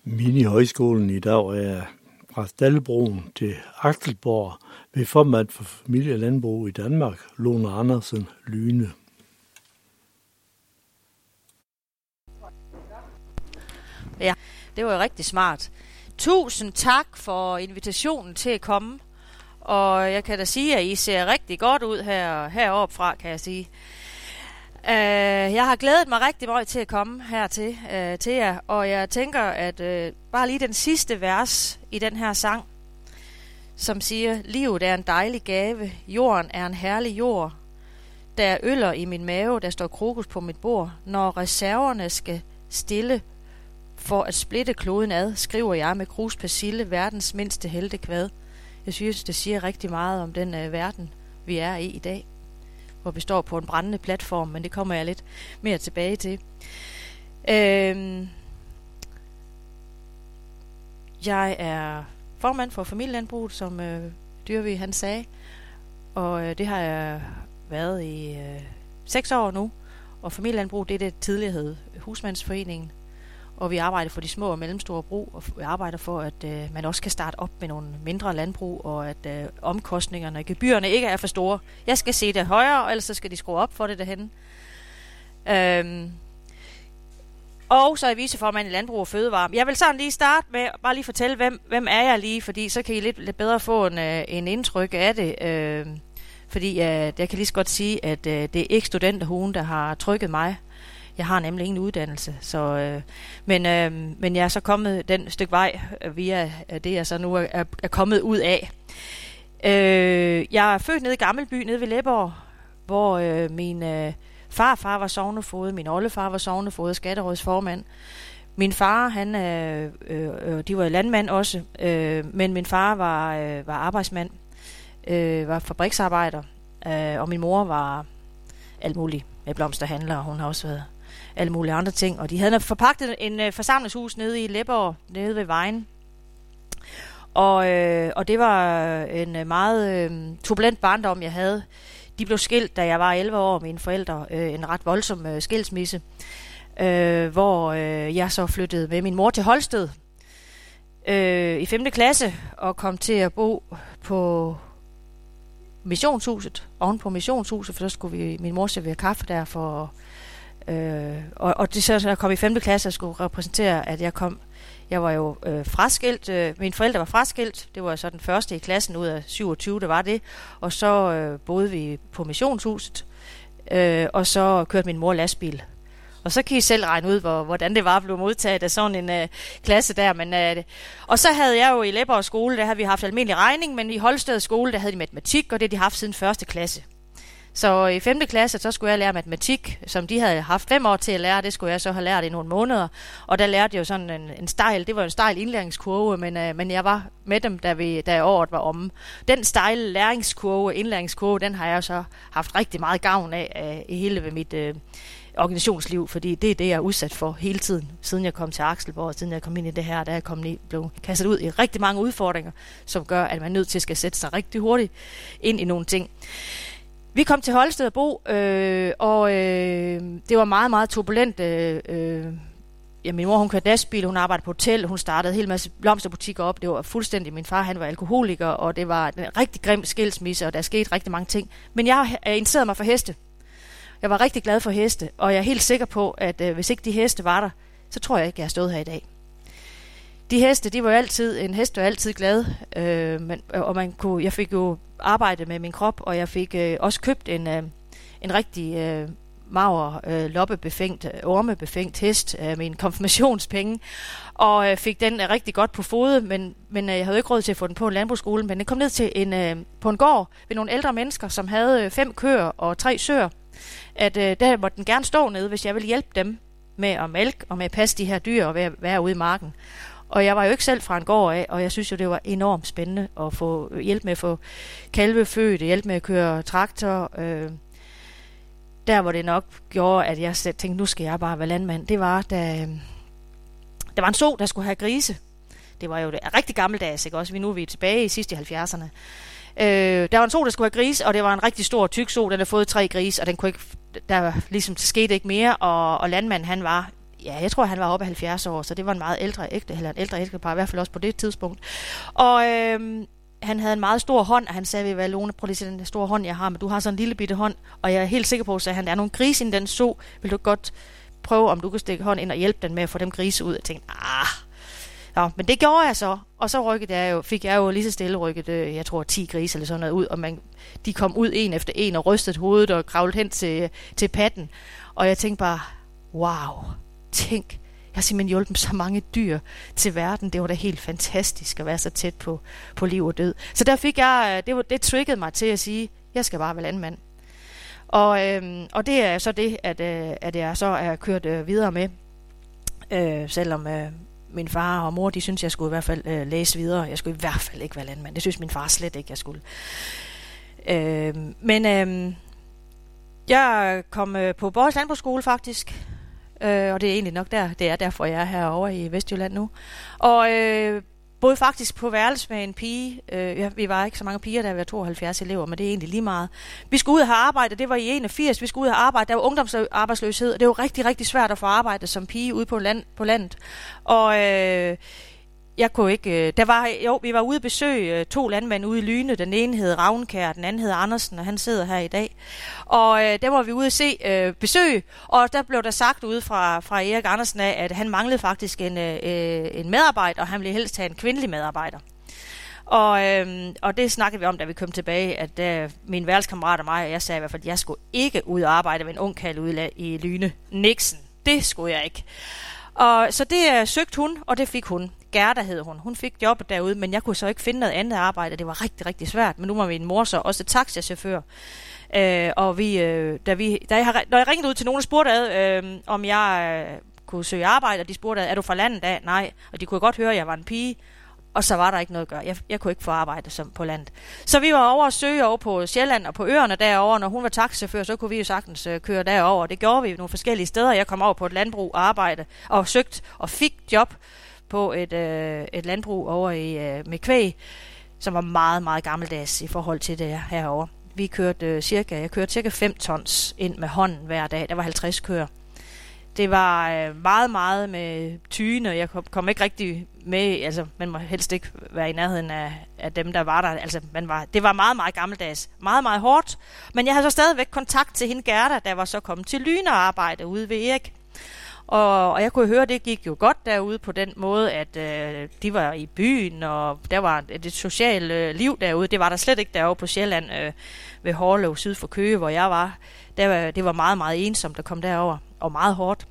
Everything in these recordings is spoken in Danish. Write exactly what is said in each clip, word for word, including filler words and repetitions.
Mini-højskolen i dag er fra Stallebroen til Akselborg ved formand for Familie- og Landbrug i Danmark, Lone Andersen Lyne. Ja, det var jo rigtig smart. Tusind tak for invitationen til at komme. Og jeg kan da sige, at I ser rigtig godt ud her, heroppe fra, kan jeg sige. Uh, jeg har glædet mig rigtig meget til at komme hertil uh, til jer, og jeg tænker, at uh, bare lige den sidste vers i den her sang, som siger, livet er en dejlig gave, jorden er en herlig jord, der er øller i min mave, der står krokus på mit bord, når reserverne skal stille for at splitte kloden ad, skriver jeg med krus persille, verdens mindste heltekvad. Jeg synes, det siger rigtig meget om den uh, verden, vi er i i dag, hvor vi står på en brændende platform, men det kommer jeg lidt mere tilbage til. Øhm, jeg er formand for Familielandbruget, som øh, Dyrvig han sagde, og øh, det har jeg været i øh, seks år nu, og Familielandbruget det er det tidligere hed Husmandsforeningen, og vi arbejder for de små og mellemstore brug, og vi arbejder for, at øh, man også kan starte op med nogle mindre landbrug, og at øh, omkostningerne og gebyrerne ikke er for store. Jeg skal se det højere, og ellers så skal de skrue op for det derhenne. Øhm. Og så er jeg viceformand i Landbrug og Fødevare. Jeg vil sådan lige starte med bare lige fortælle, hvem, hvem er jeg lige, fordi så kan I lidt, lidt bedre få en, øh, en indtryk af det. Øh, fordi øh, jeg kan lige så godt sige, at øh, det er ikke studenterhuen, der har trykket mig. Jeg har nemlig ingen uddannelse, så, øh, men, øh, men jeg er så kommet den stykke vej via det, jeg så nu er, er kommet ud af. Øh, jeg er født nede i Gammelby, nede ved Læborg, hvor øh, min øh, farfar var sognefoged, min oldefar var sognefoged, skatterådsformand. Min far, han, øh, øh, de var landmand også, øh, men min far var, øh, var arbejdsmand, øh, var fabriksarbejder, øh, og min mor var alt muligt med blomsterhandler, og hun har også været alle mulige andre ting, og de havde forpagtet en øh, forsamlingshus nede i Læborg, nede ved vejen. Og, øh, og det var en meget øh, turbulent barndom, jeg havde. De blev skilt, da jeg var elleve år, mine forældre. Øh, en ret voldsom øh, skilsmisse, øh, hvor øh, jeg så flyttede med min mor til Holsted øh, i femte klasse, og kom til at bo på missionshuset, oven på missionshuset, for så skulle vi, min mor servere kaffe der for. Øh, og, og det så, så jeg kom i femte klasse og skulle repræsentere, at jeg kom. Jeg var jo øh, fraskilt. Øh, mine forældre var fraskilt. Det var så den første i klassen ud af syvogtyve, det var det. Og så øh, boede vi på missionshuset, øh, og så kørte min mor lastbil. Og så kan I selv regne ud, hvor, hvordan det var at blive modtaget af sådan en øh, klasse der. Men, øh, og så havde jeg jo i Læborg skole, der havde vi haft almindelig regning, men i Holsted skole, der havde de matematik, og det havde de haft siden første klasse. Så i femte klasse, så skulle jeg lære matematik, som de havde haft fem år til at lære. Det skulle jeg så have lært i nogle måneder. Og der lærte jeg jo sådan en, en stejl, det var en stejl indlæringskurve, men, øh, men jeg var med dem, da, vi, da året var omme. Den stejle læringskurve, indlæringskurve, den har jeg så haft rigtig meget gavn af øh, i hele ved mit øh, organisationsliv, fordi det er det, jeg er udsat for hele tiden, siden jeg kom til Akselborg, siden jeg kom ind i det her, der jeg kom i, blev kastet ud i rigtig mange udfordringer, som gør, at man er nødt til at skal sætte sig rigtig hurtigt ind i nogle ting. Vi kom til Holsted at bo, øh, og øh, det var meget, meget turbulent. Øh, øh, ja, min mor, hun kørte lastbil, hun arbejdede på hotel, hun startede en hel masse blomsterbutikker op. Det var fuldstændig, min far, han var alkoholiker, og det var en rigtig grim skilsmisse, og der skete rigtig mange ting. Men jeg interesserede mig for heste. Jeg var rigtig glad for heste, og jeg er helt sikker på, at øh, hvis ikke de heste var der, så tror jeg ikke, jeg har stået her i dag. De heste, de var jo altid, en hest var altid glad, øh, men, og man kunne, jeg fik jo arbejde med min krop, og jeg fik øh, også købt en, øh, en rigtig øh, mager, øh, loppebefængt, ormebefængt hest af øh, mine konfirmationspenge, og øh, fik den øh, rigtig godt på fode, men, men øh, jeg havde ikke råd til at få den på en landbrugsskole, men den kom ned til en, øh, på en gård ved nogle ældre mennesker, som havde øh, fem køer og tre søer, at øh, der måtte den gerne stå nede, hvis jeg ville hjælpe dem med at mælke og med at passe de her dyr og være, være ude i marken. Og jeg var jo ikke selv fra en gård af, og jeg synes jo, det var enormt spændende at få hjælp med at få kalve født, hjælp med at køre traktor. Øh. Der, hvor det nok gjorde, at jeg tænkte, nu skal jeg bare være landmand, det var, da der var en so, der skulle have grise. Det var jo det, rigtig gammeldags, ikke også? Vi nu er vi tilbage i sidste halvfjerdserne. Øh, der var en so, der skulle have grise, og det var en rigtig stor tyk so, den havde fået tre grise, og den kunne ikke, der ligesom skete ikke mere, og, og landmanden, han var ja, jeg tror, han var oppe af halvfjerds år, så det var en meget ældre ægte, eller en ældre ægtepar, i hvert fald også på det tidspunkt. Og øh, han havde en meget stor hånd, og han sagde, hvad Lone, prøv lige til den store hånd, jeg har, men du har sådan en lille bitte hånd, og jeg er helt sikker på, at han, der er nogle grise i den so, vil du godt prøve, om du kan stikke hånden ind og hjælpe den med at få dem grise ud. Jeg tænkte, ah, ja, men det gjorde jeg så, og så rykkede jeg jo, fik jeg jo lige så stille rykket, øh, jeg tror, ti grise eller sådan noget ud, og man, de kom ud en efter en og rystede hovedet og kravlede hen til, til patten, og jeg tænkte bare, wow, tænk, jeg har simpelthen hjulpet så mange dyr til verden. Det var da helt fantastisk at være så tæt på, på liv og død. Så der fik jeg, det, var, det triggede mig til at sige, jeg skal bare være landmand. Og, øhm, og det er så det, at, øh, at jeg så er kørt øh, videre med, øh, selvom øh, min far og mor, de synes, jeg skulle i hvert fald øh, læse videre. Jeg skulle i hvert fald ikke være landmand. Det synes min far slet ikke, jeg skulle. Øh, men øh, jeg kom øh, på Borgens Landbrugsskole faktisk. Øh, og det er egentlig nok der, det er derfor, jeg er herovre i Vestjylland nu. Og øh, boede faktisk på værelse med en pige. Øh, ja, vi var ikke så mange piger, der var tooghalvfjerds elever, men det er egentlig lige meget. Vi skulle ud og have arbejde, det var i enogfirs, vi skulle ud og have arbejde. Der var ungdomsarbejdsløshed, og det var rigtig, rigtig svært at få arbejde som pige ude på, land, på landet. Og øh, jeg kunne ikke... Der var, jo, vi var ude at besøge to landmænd ude i Lyne. Den ene hed Ravnkær, den anden hed Andersen, og han sidder her i dag. Og øh, der var vi ude at se øh, besøg, og der blev der sagt ude fra, fra Erik Andersen af, at han manglede faktisk en, øh, en medarbejder, og han ville helst have en kvindelig medarbejder. Og, øh, og det snakkede vi om, da vi kom tilbage, at øh, min værelseskammerat og mig, og jeg sagde i hvert fald, at jeg skulle ikke ud og arbejde med en ung kald ude i Lyne. Nixon, det skulle jeg ikke. Og så det øh, søgte hun, og det fik hun. Gerda hed hun. Hun fik jobbet derude, men jeg kunne så ikke finde noget andet arbejde. Det var rigtig, rigtig svært. Men nu var min mor så også taxachauffør. Øh, og vi, øh, da vi, da jeg har, når jeg ringede ud til nogen og spurgte ad, øh, om jeg øh, kunne søge arbejde, og de spurgte ad, er du fra landet af? Nej. Og de kunne godt høre, at jeg var en pige. Og så var der ikke noget at gøre. Jeg, jeg kunne ikke få arbejde som på landet. Så vi var over at søge over på Sjælland og på øerne derovre. Når hun var taxachauffør, så kunne vi jo sagtens øh, køre derover. Det gjorde vi nogle forskellige steder. Jeg kom over på et landbrug og arbejde og søgte og fik job på et, øh, et landbrug over i øh, med kvæg, som var meget, meget gammeldags i forhold til det herovre. Vi kørte øh, cirka, jeg kørte cirka fem tons ind med hånden hver dag. Der var halvtreds køer. Det var øh, meget, meget med tyne, og jeg kom, kom ikke rigtig med, altså man må helst ikke være i nærheden af, af dem, der var der. Altså, man var, det var meget, meget gammeldags. Meget, meget hårdt. Men jeg havde så stadigvæk kontakt til hende Gerda, der var så kommet til Lyne og arbejde ude ved Erik. Og, og jeg kunne høre, at det gik jo godt derude på den måde, at øh, de var i byen, og der var det sociale øh, liv derude. Det var der slet ikke derovre på Sjælland øh, ved Hårlev syd for Køge, hvor jeg var. Der var. Det var meget, meget ensomt at komme derover, og meget hårdt.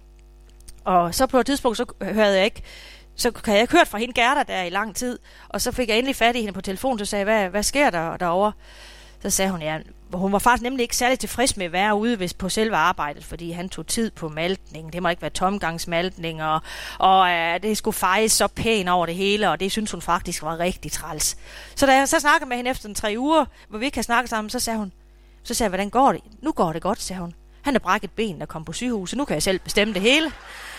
Og så på et tidspunkt, så hørte jeg ikke, så kan jeg ikke hørt fra hende Gerda der i lang tid, og så fik jeg endelig fat i hende på telefonen, så sagde jeg, hvad, hvad sker der derovre? Så sagde hun, ja, hun var faktisk nemlig ikke særlig tilfreds med at være ude på selve arbejdet, fordi han tog tid på maltning. Det må ikke være tomgangsmaltning, og, og øh, det skulle fejes så pænt over det hele, og det synes hun faktisk var rigtig træls. Så da jeg så snakkede med hende efter en tre uger, hvor vi ikke kan snakke sammen, så sagde hun, så sagde jeg, hvordan går det? Nu går det godt, sagde hun. Han er brækket ben og kom på sygehuset, nu kan jeg selv bestemme det hele.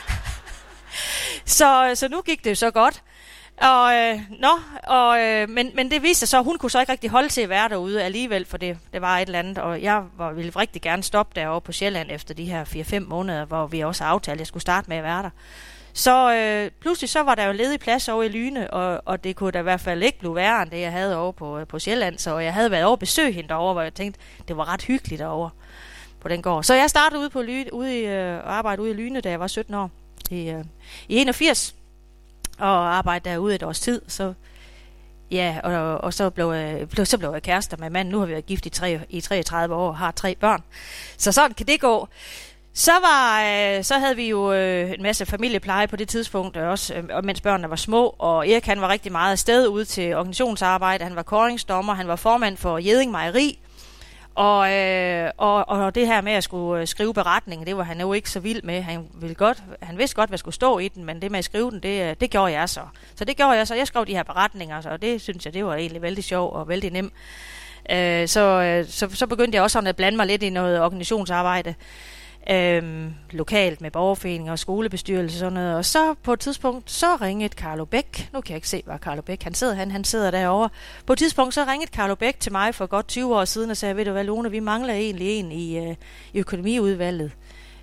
så, så nu gik det jo så godt. Og, øh, nå, og, øh, men, men det viste sig så, at hun kunne så ikke rigtig holde til at være derude alligevel, for det, det var et eller andet, og jeg var, ville rigtig gerne stoppe derovre på Sjælland efter de her fire fem måneder, hvor vi også aftalte, at jeg skulle starte med at være der. Så øh, pludselig så var der jo ledig plads over i Lyne, og, og det kunne da i hvert fald ikke blive værre end det, jeg havde over på, på Sjælland, så jeg havde været over at besøge hende derovre, hvor jeg tænkte, det var ret hyggeligt derovre på den gård. Så jeg startede ude på Lyne, ude i, øh, arbejde ude i Lyne, da jeg var sytten år, i, øh, i enogfirs. Og arbejdede derude et års tid, så ja, og, og så blev jeg, blev, så blev jeg kærester med manden. Nu har vi været gift i, tre, i treogtredive år og har tre børn. Så sådan kan det gå. Så var, øh, så havde vi jo øh, en masse familiepleje på det tidspunkt, også, øh, mens børnene var små, og Erik han var rigtig meget afsted ude til organisationsarbejde. Han var kåringsdommer, han var formand for Jeding Mejeri. Og, øh, og, og det her med at skulle skrive beretningen, det var han jo ikke så vild med. Han ville godt, han vidste godt, hvad skulle stå i den, men det med at skrive den, det, det gjorde jeg så. Så det gjorde jeg så. Jeg skrev de her beretninger, så, og det synes jeg, det var egentlig vældig sjov og vældig nem. Øh, så, så, så begyndte jeg også sådan at blande mig lidt i noget organisationsarbejde. Øhm, lokalt med borgerforeninger og skolebestyrelse og sådan noget. Og så på et tidspunkt, så ringede Carlo Bæk. Nu kan jeg ikke se, hvor Carlo Bæk han sidder. Han, han sidder derovre. På et tidspunkt, så ringede Carlo Bæk til mig for godt tyve år siden og sagde, ved du hvad, Lone, vi mangler egentlig en i, øh, i økonomiudvalget.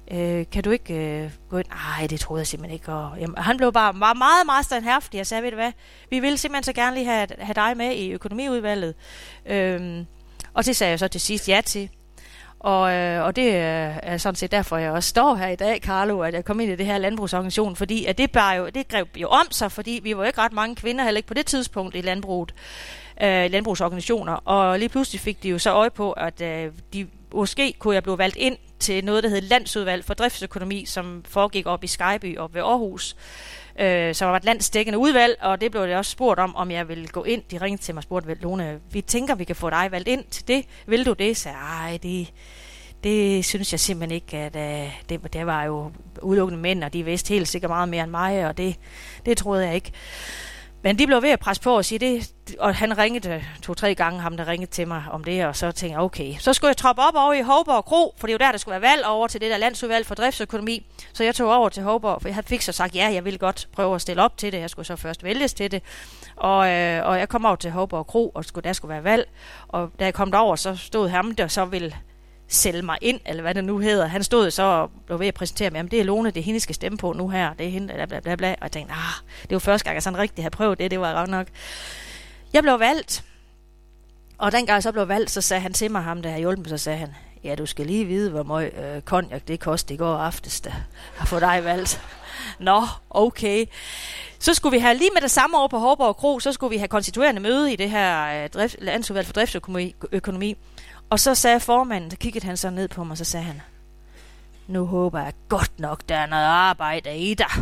Øh, kan du ikke øh, gå ind? Nej, det troede jeg simpelthen ikke. Og, jamen, han blev bare meget, meget, meget standhaftig. Jeg sagde, ved du hvad, vi vil simpelthen så gerne lige have, have dig med i økonomiudvalget. Øh, og det sagde jeg så til sidst ja til. Og, øh, og det er sådan set derfor, jeg også står her i dag, Carlo, at jeg kom ind i det her landbrugsorganisation, fordi at det, bare jo, det greb jo om sig, fordi vi var jo ikke ret mange kvinder, heller ikke på det tidspunkt i landbruget, øh, landbrugsorganisationer, og lige pludselig fik de jo så øje på, at øh, de måske kunne jeg blive valgt ind til noget, der hed Landsudvalg for Driftsøkonomi, som foregik op i Skyby op ved Aarhus, øh, som var et landsdækkende udvalg, og det blev jeg også spurgt om, om jeg ville gå ind. De ringede til mig og spurgte, Lone, vi tænker, vi kan få dig valgt ind til det. Vil du det? Så ej, det, det synes jeg simpelthen ikke, at uh, det, det var jo udelukkende mænd, og de vidste helt sikkert meget mere end mig, og det, det troede jeg ikke. Men de blev ved at presse på og sige det, og han ringede to-tre gange, ham der ringede til mig om det, og så tænkte jeg, okay, så skulle jeg troppe op over i Hovborg Kro, for det er jo der, der skulle være valg over til det der landsudvalg for driftsøkonomi. Så jeg tog over til Hovborg, for jeg fik så sagt, ja, jeg ville godt prøve at stille op til det, jeg skulle så først vælges til det. Og, øh, og jeg kom over til Hovborg Kro, og skulle, der skulle være valg, og da jeg kom derover, så stod ham der, så ville sælge mig ind, eller hvad det nu hedder. Han stod så og blev ved at præsentere mig, jamen det er Lone, det er hende, I skal stemme på nu her, det er hende, bla bla bla bla. Og jeg tænkte, ah, det var første gang, jeg sådan rigtig havde prøvet det, det var ret nok. Jeg blev valgt, og dengang jeg så blev valgt, så sagde han til mig, ham der har hjulpet mig, så sagde han, ja, du skal lige vide, hvor meget øh, konjak det kostede i går aftes, der har fået dig valgt. Nå, okay. Så skulle vi have lige med det samme år på Hovborg Kro, så skulle vi have konstituerende møde i det her øh, drift, landsudvalg for driftsøkonomi. Økonomi. Og så sagde formanden, så kiggede han så ned på mig, og så sagde han, nu håber jeg godt nok, der er noget arbejde i dig.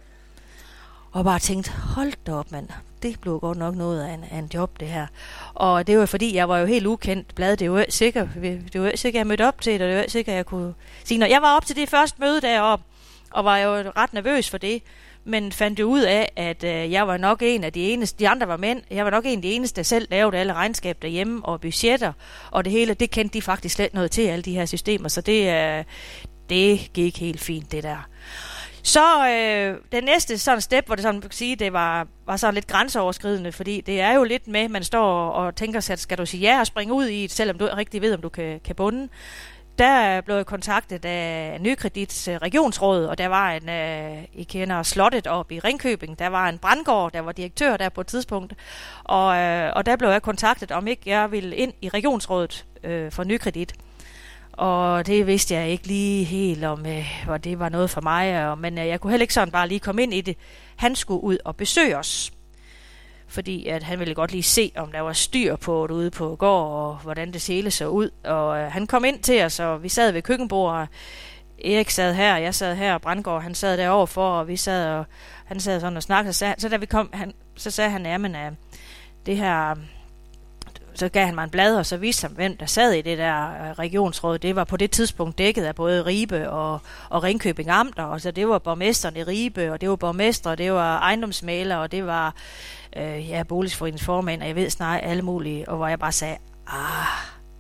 Og bare tænkte, hold da op, mand. Det blev godt nok noget af en, af en job, det her. Og det var fordi, jeg var jo helt ukendt. Bladet, det var jo sikkert, det var sikkert, jeg mødte op til det, og det var sikkert, jeg kunne sige, når jeg var op til det første møde deroppe, og var jo ret nervøs for det, men fandt jo ud af, at øh, jeg var nok en af de eneste, de andre var mænd, jeg var nok en af de eneste, der selv lavede alle regnskab derhjemme, og budgetter, og det hele, det kendte de faktisk slet noget til, alle de her systemer, så det, øh, det gik helt fint, det der. Så øh, den næste sådan step, hvor det sådan kan sige, det var, var sådan lidt grænseoverskridende, fordi det er jo lidt med, man står og tænker sig, at skal du sige ja og springe ud i det, selvom du ikke rigtig ved, om du kan, kan bunde. Der blev jeg kontaktet af Nykredits regionsråd, og der var en, øh, I kender Slottet op i Ringkøbing, der var en Brandgaard, der var direktør der på et tidspunkt, og, øh, og der blev jeg kontaktet, om ikke jeg ville ind i regionsrådet øh, for Nykredit. Og det vidste jeg ikke lige helt om, øh, hvor det var noget for mig, og, men øh, jeg kunne heller ikke sådan bare lige komme ind i det. Han skulle ud og besøge os, fordi at han ville godt lige se, om der var styr på det ude på gård, og hvordan det hele så ud. Og øh, han kom ind til os, og vi sad ved køkkenbordet. Erik sad her, jeg sad her, og Brandgaard, han sad derovre for, og vi sad, og han sad sådan og snakkede. Så, så da vi kom, han, så sagde han, jamen, øh, det her... Så gav han mig en blad, og så viste han, hvem der sad i det der regionsråd. Det var på det tidspunkt dækket af både Ribe og, og Ringkøbing Amter, og så det var borgmesteren i Ribe, og det var borgmester, og det var ejendomsmæler, og det var øh, ja, boligforeningsformand, og jeg ved snart alle mulige, og hvor jeg bare sagde, ah,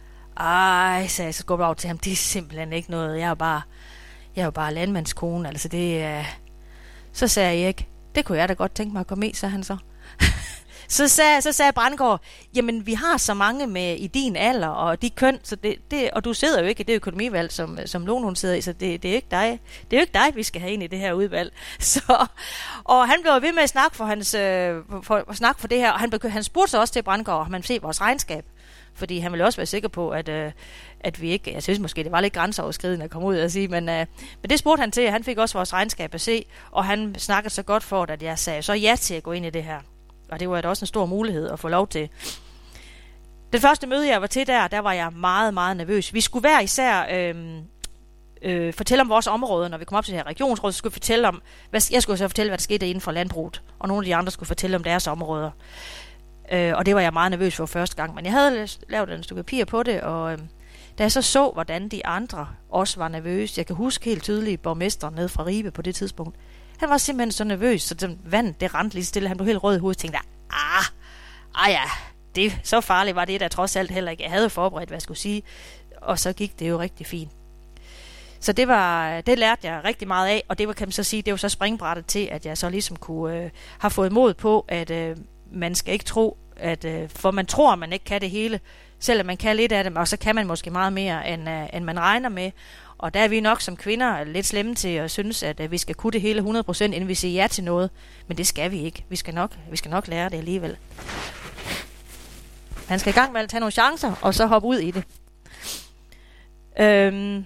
ej, sagde jeg, så går jeg over til ham, det er simpelthen ikke noget, jeg er bare, jeg er jo bare landmandskone, altså det er, øh... så sagde jeg ikke, det kunne jeg da godt tænke mig at komme i, sagde han så. Så sagde, så sagde Brandgaard, jamen vi har så mange med i din alder og de køn, så det, det, og du sidder jo ikke i det økonomivalg, som, som Lone hun sidder i, så det, det er ikke dig, det er jo ikke dig, vi skal have ind i det her udvalg. Så, og han blev ved med at snakke for, hans, øh, for, for, snakke for det her, og han, han spurgte sig også til Brandgaard, om man se vores regnskab, fordi han ville også være sikker på, at, øh, at vi ikke, jeg synes måske, det var lidt grænseoverskridende at komme ud og sige, men, øh, men det spurgte han til, han fik også vores regnskab at se, og han snakkede så godt for, at jeg sagde så ja til at gå ind i det her. Og det var da også en stor mulighed at få lov til. Den første møde, jeg var til der, der var jeg meget, meget nervøs. Vi skulle hver især øh, øh, fortælle om vores område, når vi kom op til det her regionsråd, så skulle vi fortælle om, hvad, jeg skulle så fortælle, hvad der skete inden for landbruget, og nogle af de andre skulle fortælle om deres områder. Øh, og det var jeg meget nervøs for første gang, men jeg havde lavet en stykke papir på det, og øh, da jeg så så, hvordan de andre også var nervøse, jeg kan huske helt tydeligt borgmesteren nede fra Ribe på det tidspunkt, han var simpelthen så nervøs, så den vand, det rendte lige stille. Han blev helt rød i hovedet og tænkte, ah, ah ja, det, så farligt var det der trods alt heller ikke. Jeg havde forberedt, hvad jeg skulle sige, og så gik det jo rigtig fint. Så det var, det lærte jeg rigtig meget af, og det var, kan man så sige, det var så springbrættet til, at jeg så ligesom kunne øh, have fået mod på, at øh, man skal ikke tro, at øh, for man tror, at man ikke kan det hele, selvom man kan lidt af det, og så kan man måske meget mere, end, øh, end man regner med. Og der er vi nok som kvinder lidt slemme til at synes, at, at vi skal kunne det hele hundrede procent, inden vi siger ja til noget. Men det skal vi ikke. Vi skal nok, vi skal nok lære det alligevel. Man skal i gang med at tage nogle chancer, og så hoppe ud i det. Øhm,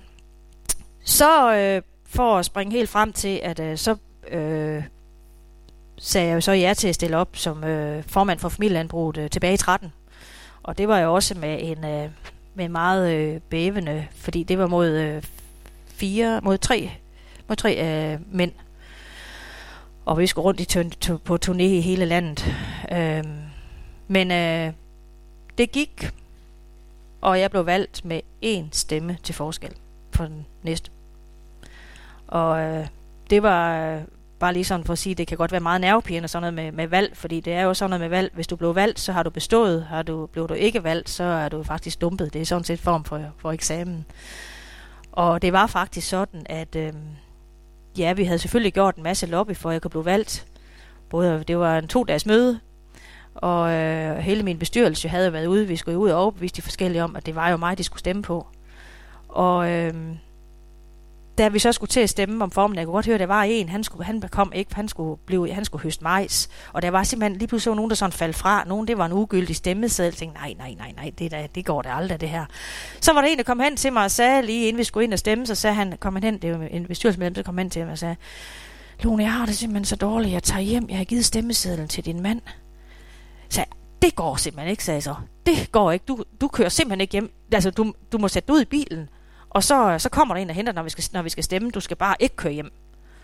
så øh, for at springe helt frem til, at øh, så øh, sagde jeg jo så ja til at stille op som øh, formand for familielandbruget øh, tilbage i tretten. Og det var jo også med en øh, med meget øh, bævende, fordi det var mod øh, fire, mod tre, mod tre øh, mænd. Og vi skulle rundt i tø- tø- på turné i hele landet. Øh, men øh, det gik, og jeg blev valgt med én stemme til forskel for den næste. Og øh, det var øh, bare lige sådan for at sige, det kan godt være meget nervepirrende sådan noget med, med valg, fordi det er jo sådan noget med valg. Hvis du blev valgt, så har du bestået. Har du, blev du ikke valgt, så er du faktisk dumpet. Det er sådan set form for, for eksamen. Og det var faktisk sådan, at øh, ja, vi havde selvfølgelig gjort en masse lobby, for at jeg kunne blive valgt. Både, det var en to-dages møde, og øh, hele min bestyrelse havde været ude. Vi skulle ud og overbevise de forskellige om, at det var jo mig, de skulle stemme på. Og øh, da vi så skulle til at stemme om formen, jeg kunne godt høre, at der var en, han, skulle, han kom ikke, han skulle, blive, han skulle høste majs. Og der var simpelthen lige pludselig nogen, der sådan faldt fra. Nogen, det var en ugyldig stemmeseddel. Jeg tænkte, nej, nej, nej, nej, det, der, det går der aldrig, det her. Så var der en, der kom hen til mig og sagde, lige inden vi skulle ind og stemme, så sagde han, kom han hen, det var en bestyrelsesmedlem, så kom hen til mig og sagde, Lone, jeg har det simpelthen så dårligt, jeg tager hjem, jeg har givet stemmesedlen til din mand. Så det går simpelthen ikke, sagde jeg så. Det går ikke, du, du kører simpelthen ikke hjem. Altså, du, du må sætte dig ud i bilen. Og så, så kommer der en og henter, når vi, skal, når vi skal stemme. Du skal bare ikke køre hjem.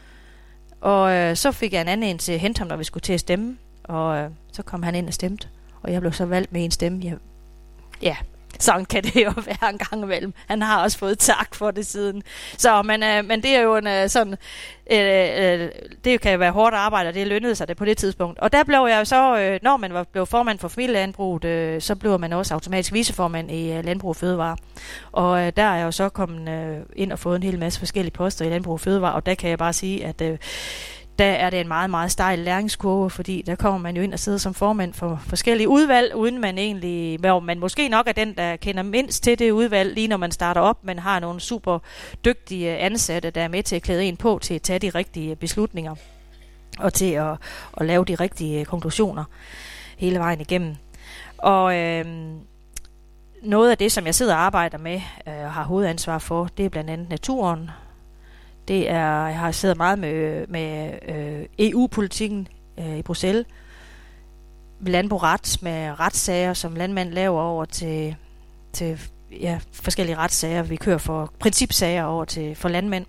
Og øh, så fik jeg en anden en til at hente ham, når vi skulle til at stemme. Og øh, så kom han ind og stemte. Og jeg blev så valgt med en stemme. Jeg, ja, sådan kan det jo være en gang imellem. Han har også fået tak for det siden. Så, men, øh, men det er jo en øh, sådan... Øh, øh, det kan jo være hårdt arbejde, og det lønnede sig det på det tidspunkt. Og der blev jeg jo så, øh, når man var, blev formand for familielandbruget, øh, så blev man også automatisk viceformand i øh, Landbrug og Fødevare. Og øh, der er jeg jo så kommet øh, ind og fået en hel masse forskellige poster i Landbrug og Fødevare, og der kan jeg bare sige, at øh, der er det en meget, meget stejl læringskurve, fordi der kommer man jo ind og sidder som formand for forskellige udvalg, uden man egentlig, hvor man måske nok er den, der kender mindst til det udvalg, lige når man starter op, men har nogle super dygtige ansatte, der er med til at klæde en på til at tage de rigtige beslutninger, og til at, at lave de rigtige konklusioner hele vejen igennem. Og øh, noget af det, som jeg sidder og arbejder med, og øh, har hovedansvar for, det er blandt andet naturen. Det er, jeg har siddet meget med, med øh, E U-politikken øh, i Bruxelles. Landbrugret med retssager, som landmænd laver over til, til ja, forskellige retssager. Vi kører for principsager over til for landmænd.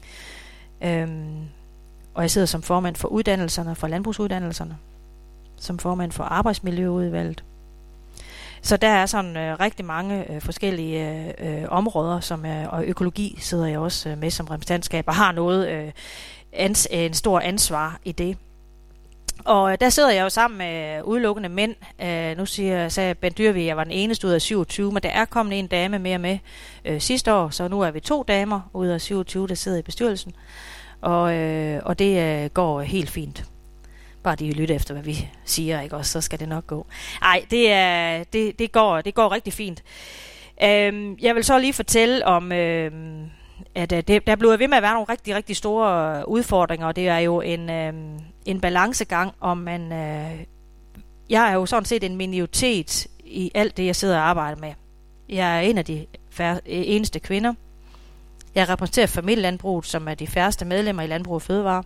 Øhm, og jeg sidder som formand for uddannelserne, for landbrugsuddannelserne. Som formand for arbejdsmiljøudvalget. Så der er sådan øh, rigtig mange øh, forskellige øh, områder, som er, og økologi sidder jeg også øh, med som repræsentantskab, og har noget øh, ans, en stor ansvar i det. Og øh, der sidder jeg jo sammen med udelukkende mænd. Øh, nu siger, sagde Bent Dyrvig, at jeg var den eneste ud af syvogtyve, men der er kommet en dame mere med øh, sidste år, så nu er vi to damer ud af syvogtyve, der sidder i bestyrelsen, og, øh, og det øh, går helt fint. Bare de lytter efter, hvad vi siger, ikke også, så skal det nok gå. Nej, det, er, det, det, går, det går rigtig fint. Øhm, jeg vil så lige fortælle om, øhm, at øh, det, der bliver ved med at være nogle rigtig, rigtig store udfordringer, og det er jo en, øhm, en balancegang, om man... Øh, jeg er jo sådan set en minoritet i alt det, jeg sidder og arbejder med. Jeg er en af de fær- eneste kvinder. Jeg repræsenterer familielandbruget, som er de færreste medlemmer i Landbrug og Fødevare.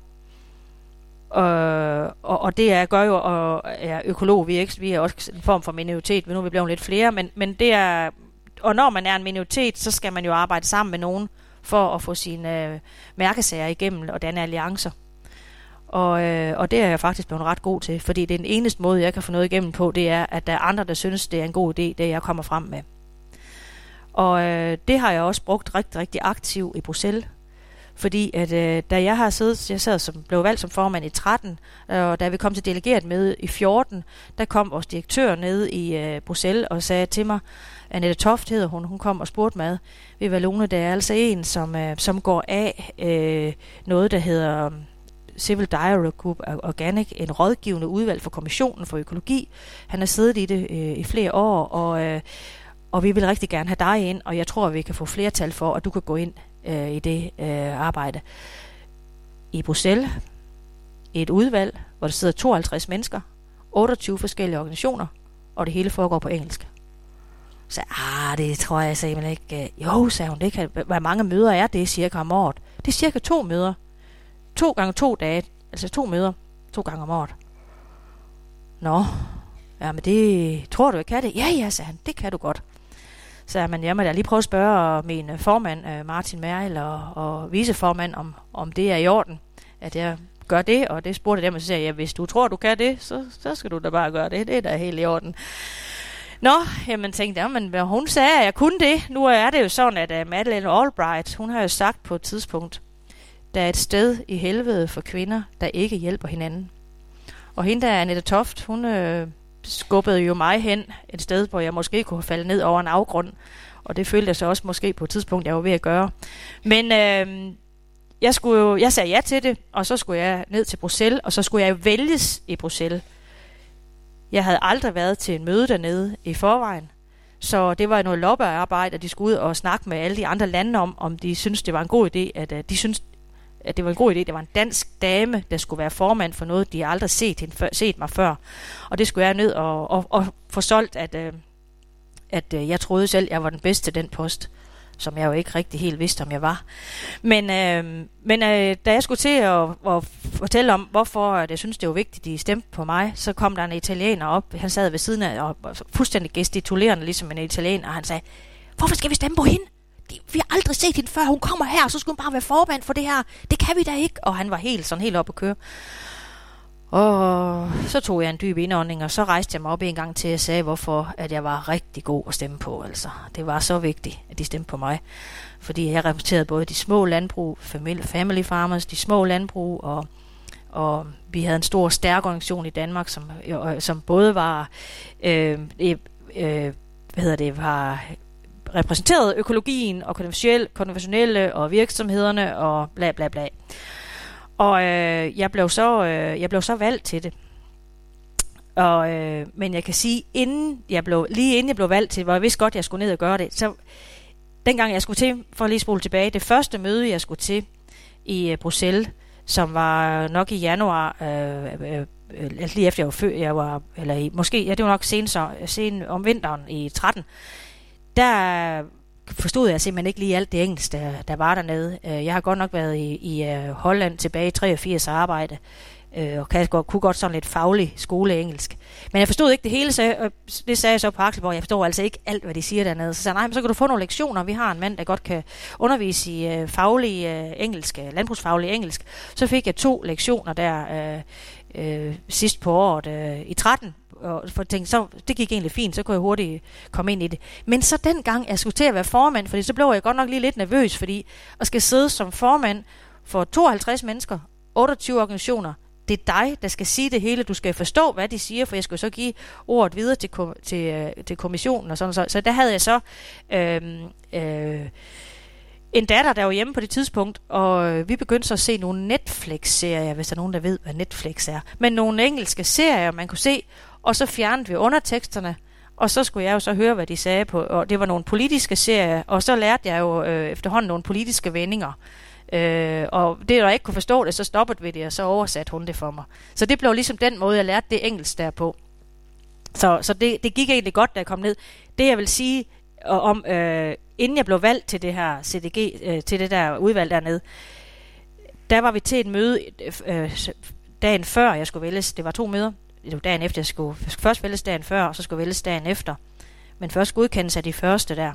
Og, og, og det er, gør jo, og er økolog, vi er, ikke, vi er også en form for minoritet, nu er vi blevet lidt flere, men, men det er, og når man er en minoritet, så skal man jo arbejde sammen med nogen, for at få sine øh, mærkesager igennem, og danne alliancer. Og, øh, og det er jeg faktisk blevet ret god til, fordi det er den eneste måde, jeg kan få noget igennem på, det er, at der er andre, der synes, det er en god idé, det jeg kommer frem med. Og øh, det har jeg også brugt rigtig, rigtig aktivt i Bruxelles. Fordi at øh, da jeg har siddet, jeg sad som, blev valgt som formand i tretten, og da vi kom til delegeret møde i fjorten, der kom vores direktør ned i øh, Bruxelles og sagde til mig, Annette Toft hedder hun, hun kom og spurgte mig, ved hvad Lone, der er altså en, som, øh, som går af øh, noget, der hedder um, Civil Dialogue Group Organic, en rådgivende udvalg for kommissionen for økologi. Han har siddet i det øh, i flere år, og, øh, og vi vil rigtig gerne have dig ind, og jeg tror, at vi kan få flertal for, at du kan gå ind øh, i det øh, arbejde. I Bruxelles, i et udvalg, hvor der sidder tooghalvtreds mennesker, otteogtyve forskellige organisationer, og det hele foregår på engelsk. Så ah, det tror jeg simpelthen ikke. Jo, sagde hun, det kan, hvor mange møder er det cirka om året? Det er cirka to møder. To gange to dage, altså to møder, to gange om året. Nå, ja, men det tror du ikke kan det? Ja, ja, sagde han, det kan du godt. Så man, jeg må da lige prøve at spørge min formand, Martin Merrild, og, og viceformand, om, om det er i orden, at jeg gør det, og det spurgte dem, og så sagde jeg, ja, hvis du tror, du kan det, så, så skal du da bare gøre det, det er da helt i orden. Nå, jamen tænkte jeg, men hun sagde, at jeg kunne det. Nu er det jo sådan, at uh, Madeleine Albright, hun har jo sagt på et tidspunkt, der er et sted i helvede for kvinder, der ikke hjælper hinanden. Og hende der, Annette Toft, hun øh, skubbede jo mig hen et sted, hvor jeg måske kunne falde ned over en afgrund. Og det følte jeg så også måske på et tidspunkt, jeg var ved at gøre. Men øh, jeg, skulle jo, jeg sagde ja til det, og så skulle jeg ned til Bruxelles, og så skulle jeg vælges i Bruxelles. Jeg havde aldrig været til en møde dernede i forvejen, så det var noget lobbyarbejde, at de skulle ud og snakke med alle de andre lande om, om de syntes, det var en god idé, at uh, de syntes, at det var en god idé, det var en dansk dame, der skulle være formand for noget, de aldrig set, hende før, set mig før. Og det skulle jeg ned og, og, og få solgt, at, uh, at uh, jeg troede selv, jeg var den bedste til den post, som jeg jo ikke rigtig helt vidste, om jeg var. Men, øh, men øh, da jeg skulle til at, at fortælle om, hvorfor jeg synes, det var vigtigt, de stemte på mig, så kom der en italiener op. Han sad ved siden af og fuldstændig gestikulerende, ligesom en italiener, og han sagde, hvorfor skal vi stemme på hende? Vi har aldrig set hende før. Hun kommer her, og så skulle hun bare være formand for det her. Det kan vi da ikke. Og han var helt sådan helt op at køre. Og så tog jeg en dyb indånding, og så rejste jeg mig op en gang til og sagde, hvorfor at jeg var rigtig god at stemme på. Altså, det var så vigtigt, at de stemte på mig. Fordi jeg repræsenterede både de små landbrug, family, family farmers, de små landbrug, og, og vi havde en stor, stærk organisation i Danmark, som, som både var, øh, øh, hvad hedder det, var repræsenteret økologien og konventionelle og virksomhederne og bla bla bla. Og øh, jeg blev så øh, jeg blev så valgt til det. Og øh, men jeg kan sige, inden jeg blev lige inden jeg blev valgt til, hvor jeg vidste godt, jeg skulle ned og gøre det. Så dengang jeg skulle til, for at lige spole tilbage, det første møde jeg skulle til i øh, Bruxelles, som var nok i januar, øh, øh, øh, lige efter jeg var født, jeg var eller i, måske ja det var nok sen så sen om vinteren i tretten. Der forstod jeg simpelthen ikke lige alt det engelsk, der, der var dernede. Jeg har godt nok været i, i uh, Holland tilbage i treogfirs arbejde, uh, og kan, kunne godt sådan lidt faglig skoleengelsk. Men jeg forstod ikke det hele, så jeg, det sagde jeg så på Axelborg, jeg forstår altså ikke alt, hvad de siger dernede. Så sagde jeg, nej, men så kan du få nogle lektioner. Vi har en mand, der godt kan undervise i uh, faglig uh, engelsk, landbrugsfaglig engelsk. Så fik jeg to lektioner der uh, uh, sidst på året uh, i tretten. Og for tænkte, så det gik egentlig fint, så kunne jeg hurtigt komme ind i det. Men så dengang jeg skulle til at være formand, fordi så blev jeg godt nok lige lidt nervøs, fordi at skal sidde som formand for tooghalvtreds mennesker, otteogtyve organisationer, det er dig, der skal sige det hele. Du skal forstå, hvad de siger, for jeg skal så give ordet videre til, til, til kommissionen og sådan. Så, så der havde jeg så øh, øh, en datter, der var hjemme på det tidspunkt, og vi begyndte så at se nogle Netflix-serier, hvis der er nogen, der ved, hvad Netflix er. Men nogle engelske serier, man kunne se, og så fjernede vi underteksterne, og så skulle jeg jo så høre, hvad de sagde på, og det var nogle politiske serier, og så lærte jeg jo øh, efterhånden nogle politiske vendinger. Øh, og det, der ikke kunne forstå det, så stoppede vi det, og så oversatte hun det for mig. Så det blev ligesom den måde, jeg lærte det engelsk derpå. Så, så det, det gik egentlig godt, da jeg kom ned. Det jeg vil sige om, øh, inden jeg blev valgt til det her C D G, øh, til det der udvalg dernede, der var vi til et møde øh, dagen før jeg skulle vælges. Det var to møder. Det var dagen efter, jeg skulle, jeg skulle først vælges dagen før, og så skulle vælges dagen efter. Men først godkendes af de første der.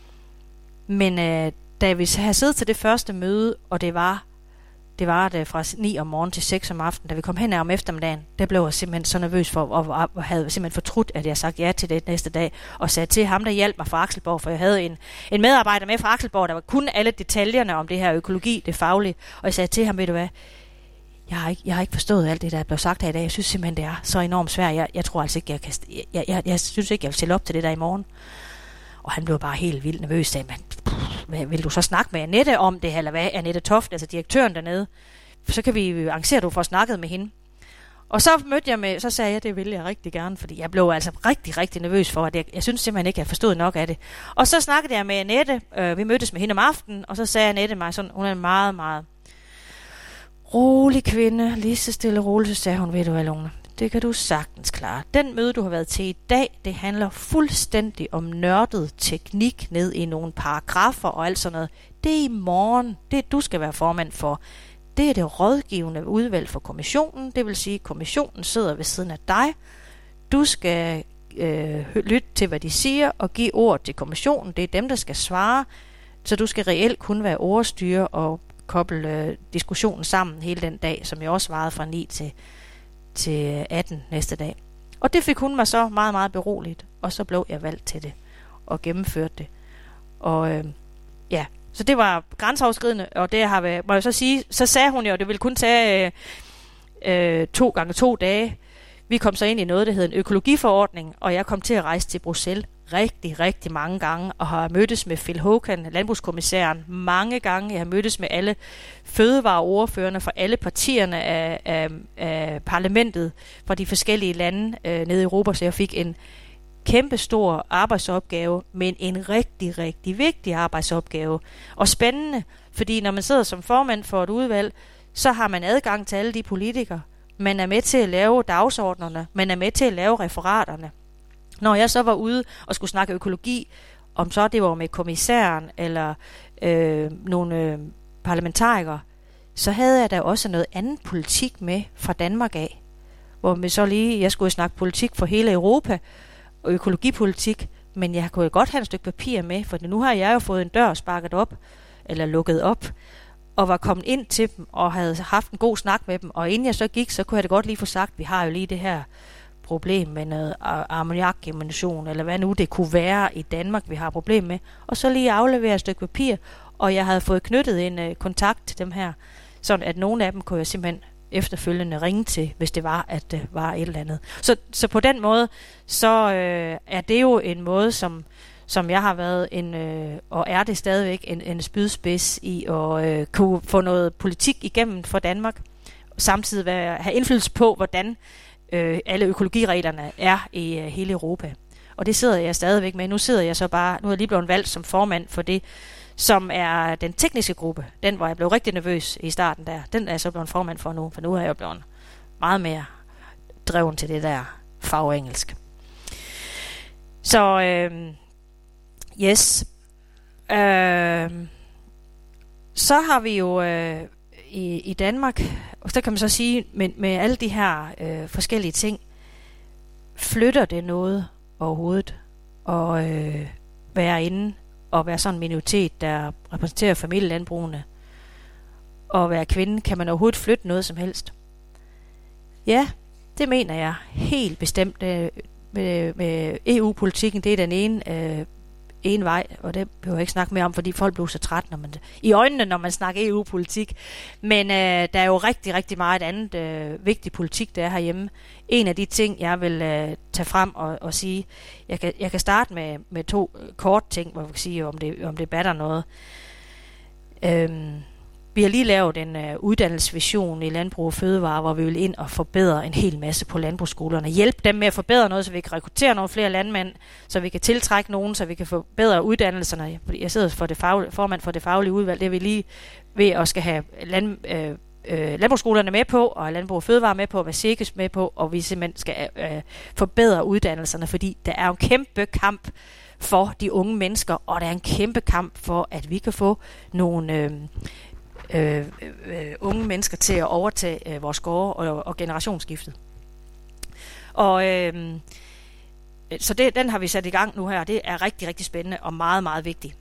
Men øh, da vi havde siddet til det første møde, og det var det var det fra ni om morgenen til seks om aftenen, da vi kom hen her om eftermiddagen, der blev jeg simpelthen så nervøs for, og, og havde simpelthen fortrudt, at jeg sagt ja til det næste dag, og sagde til ham, der hjalp mig fra Axelborg, for jeg havde en, en medarbejder med fra Axelborg, der var kun alle detaljerne om det her økologi, det faglige, og jeg sagde til ham, ved du hvad, Jeg har, ikke, jeg har ikke forstået alt det, der er blevet sagt her i dag. Jeg synes simpelthen, det er så enormt svært. Jeg, jeg tror altså ikke, jeg kan... Jeg, jeg, jeg synes ikke, jeg vil stille op til det der i morgen. Og han blev bare helt vildt nervøs. Sagde, men, vil du så snakke med Annette om det, eller hvad? Annette Toft, altså direktøren dernede. Så kan vi arrangere, du får snakket med hende. Og så mødte jeg med, så sagde jeg, det ville jeg rigtig gerne, fordi jeg blev altså rigtig, rigtig nervøs for, at jeg, jeg synes simpelthen ikke, jeg forstod nok af det. Og så snakkede jeg med Annette, øh, vi mødtes med hende om aftenen, og så sagde Annette mig sådan, hun er en meget, meget rolig kvinde, lige så stille og roligt, så sagde hun, ved du hvad, Lone, det kan du sagtens klare. Den møde, du har været til i dag, det handler fuldstændig om nørdet teknik ned i nogle paragrafer og alt sådan noget. Det er i morgen, det du skal være formand for. Det er det rådgivende udvalg for kommissionen, det vil sige, at kommissionen sidder ved siden af dig. Du skal øh, lytte til, hvad de siger, og give ord til kommissionen. Det er dem, der skal svare, så du skal reelt kun være ordstyre og koble øh, diskussionen sammen hele den dag, som jeg også varede fra ni til, til atten næste dag. Og det fik hun mig så meget, meget beroliget, og så blev jeg valgt til det og gennemførte det. Og øh, ja... Så det var grænseoverskridende, og det har været, må jeg så sige, så sagde hun jo, at det ville kun tage øh, øh, to gange to dage. Vi kom så ind i noget, der hed en økologiforordning, og jeg kom til at rejse til Bruxelles rigtig, rigtig mange gange, og har mødtes med Phil Hogan, landbrugskommissæren, mange gange. Jeg har mødtes med alle fødevareordførerne fra alle partierne af, af, af parlamentet fra de forskellige lande øh, nede i Europa, så jeg fik en kæmpestor arbejdsopgave, men en rigtig, rigtig vigtig arbejdsopgave. Og spændende, fordi når man sidder som formand for et udvalg, så har man adgang til alle de politikere. Man er med til at lave dagsordnerne, man er med til at lave referaterne. Når jeg så var ude og skulle snakke økologi, om så det var med kommissæren eller øh, nogle øh, parlamentarikere, så havde jeg da også noget andet politik med fra Danmark af. Hvor vi så lige, jeg skulle snakke politik for hele Europa, og økologipolitik, men jeg kunne godt have et stykke papir med, for nu har jeg jo fået en dør sparket op, eller lukket op, og var kommet ind til dem, og havde haft en god snak med dem, og inden jeg så gik, så kunne jeg da godt lige få sagt, vi har jo lige det her problem med noget ammoniak-emulsion, eller hvad nu det kunne være i Danmark, vi har problem med, og så lige aflevere et stykke papir, og jeg havde fået knyttet en uh, kontakt til dem her, sådan at nogle af dem kunne jeg simpelthen efterfølgende ringe til, hvis det var, at det var et eller andet. Så, så på den måde, så øh, er det jo en måde, som, som jeg har været en, øh, og er det stadigvæk en, en spydspids i at øh, kunne få noget politik igennem for Danmark, og samtidig være, have indflydelse på, hvordan øh, alle økologireglerne er i øh, hele Europa. Og det sidder jeg stadigvæk med. Nu sidder jeg så bare, nu er jeg lige blevet valgt som formand for det, som er den tekniske gruppe. Den, hvor jeg blev rigtig nervøs i starten der. Den er jeg så blevet formand for nu, for nu er jeg blevet meget mere dreven til det der fagengelsk. Så, øh, yes. Øh, så har vi jo øh, i, i Danmark, og så kan man så sige, med, med alle de her øh, forskellige ting, flytter det noget overhovedet, og øh, være inde og være sådan en minoritet, der repræsenterer familielandbrugene, og være kvinde, kan man overhovedet flytte noget som helst? Ja, det mener jeg helt bestemt. Med, med E U-politikken, det er den ene, øh, ene vej, og det behøver jeg ikke snakke mere om, fordi folk bliver så træt når man, i øjnene, når man snakker E U-politik. Men øh, der er jo rigtig, rigtig meget andet øh, vigtig politik, der er herhjemme. En af de ting, jeg vil øh, tage frem og, og sige, jeg kan, jeg kan starte med, med to øh, kort ting, hvor vi kan sige, om det, om det batter noget. Øhm, vi har lige lavet en øh, uddannelsesvision i Landbrug og Fødevare, hvor vi vil ind og forbedre en hel masse på landbrugsskolerne. Hjælpe dem med at forbedre noget, så vi kan rekruttere nogle flere landmænd, så vi kan tiltrække nogen, så vi kan forbedre uddannelserne. Jeg sidder for det faglige, formand for det faglige udvalg, det er vi lige ved at skal have land, øh, øh, landbrugsskolerne med på, og Landbrug og Fødevare med på, og Vasikes med på, og vi simpelthen skal øh, forbedre uddannelserne, fordi der er en kæmpe kamp for de unge mennesker, og der er en kæmpe kamp for, at vi kan få nogle øh, øh, øh, unge mennesker til at overtage øh, vores gårde og, og generationsskiftet. Og øh, så det, den har vi sat i gang nu her, og det er rigtig, rigtig spændende og meget, meget vigtigt.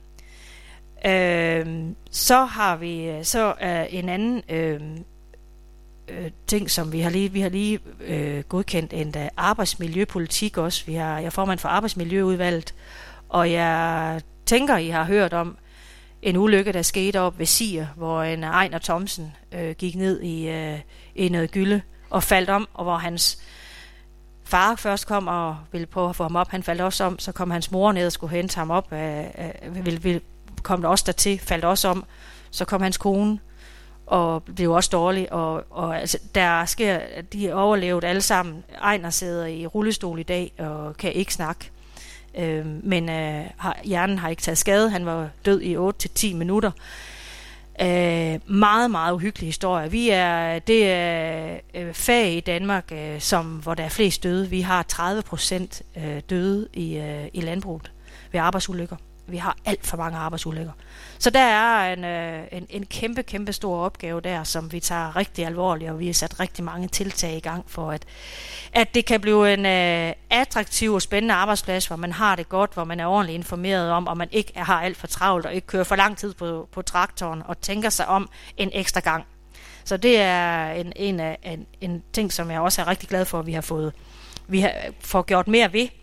Øh, så har vi så øh, en anden øh, øh, ting, som vi har lige, vi har lige øh, godkendt en uh, arbejdsmiljøpolitik også. Vi har, jeg er formand for arbejdsmiljøudvalget, og jeg tænker, I har hørt om en ulykke, der skete op ved Sier, hvor en Ejner Thomsen øh, gik ned i, øh, i noget gylde og faldt om, og hvor hans far først kom og ville prøve at få ham op. Han faldt også om, så kom hans mor ned og skulle hente ham op. Øh, øh, ville, ville, kom der også dertil, faldt også om. Så kom hans kone og blev også dårlig, og, og altså, der sker, de er overlevet alle sammen. Ejner sidder i rullestol i dag og kan ikke snakke, øh, men øh, har, hjernen har ikke taget skade. Han var død i otte til ti minutter. Øh, meget, meget uhyggelig historie. Vi er, det er øh, fag i Danmark, øh, som, hvor der er flest døde. Vi har tredive procent øh, døde i, øh, i landbruget ved arbejdsulykker. Vi har alt for mange arbejdsulykker. Så der er en, øh, en, en kæmpe, kæmpe stor opgave der, som vi tager rigtig alvorligt, og vi har sat rigtig mange tiltag i gang for, at, at det kan blive en øh, attraktiv og spændende arbejdsplads, hvor man har det godt, hvor man er ordentligt informeret om, og man ikke har alt for travlt, og ikke kører for lang tid på, på traktoren, og tænker sig om en ekstra gang. Så det er en, en, en, en ting, som jeg også er rigtig glad for, at vi har fået, vi har fået gjort mere ved.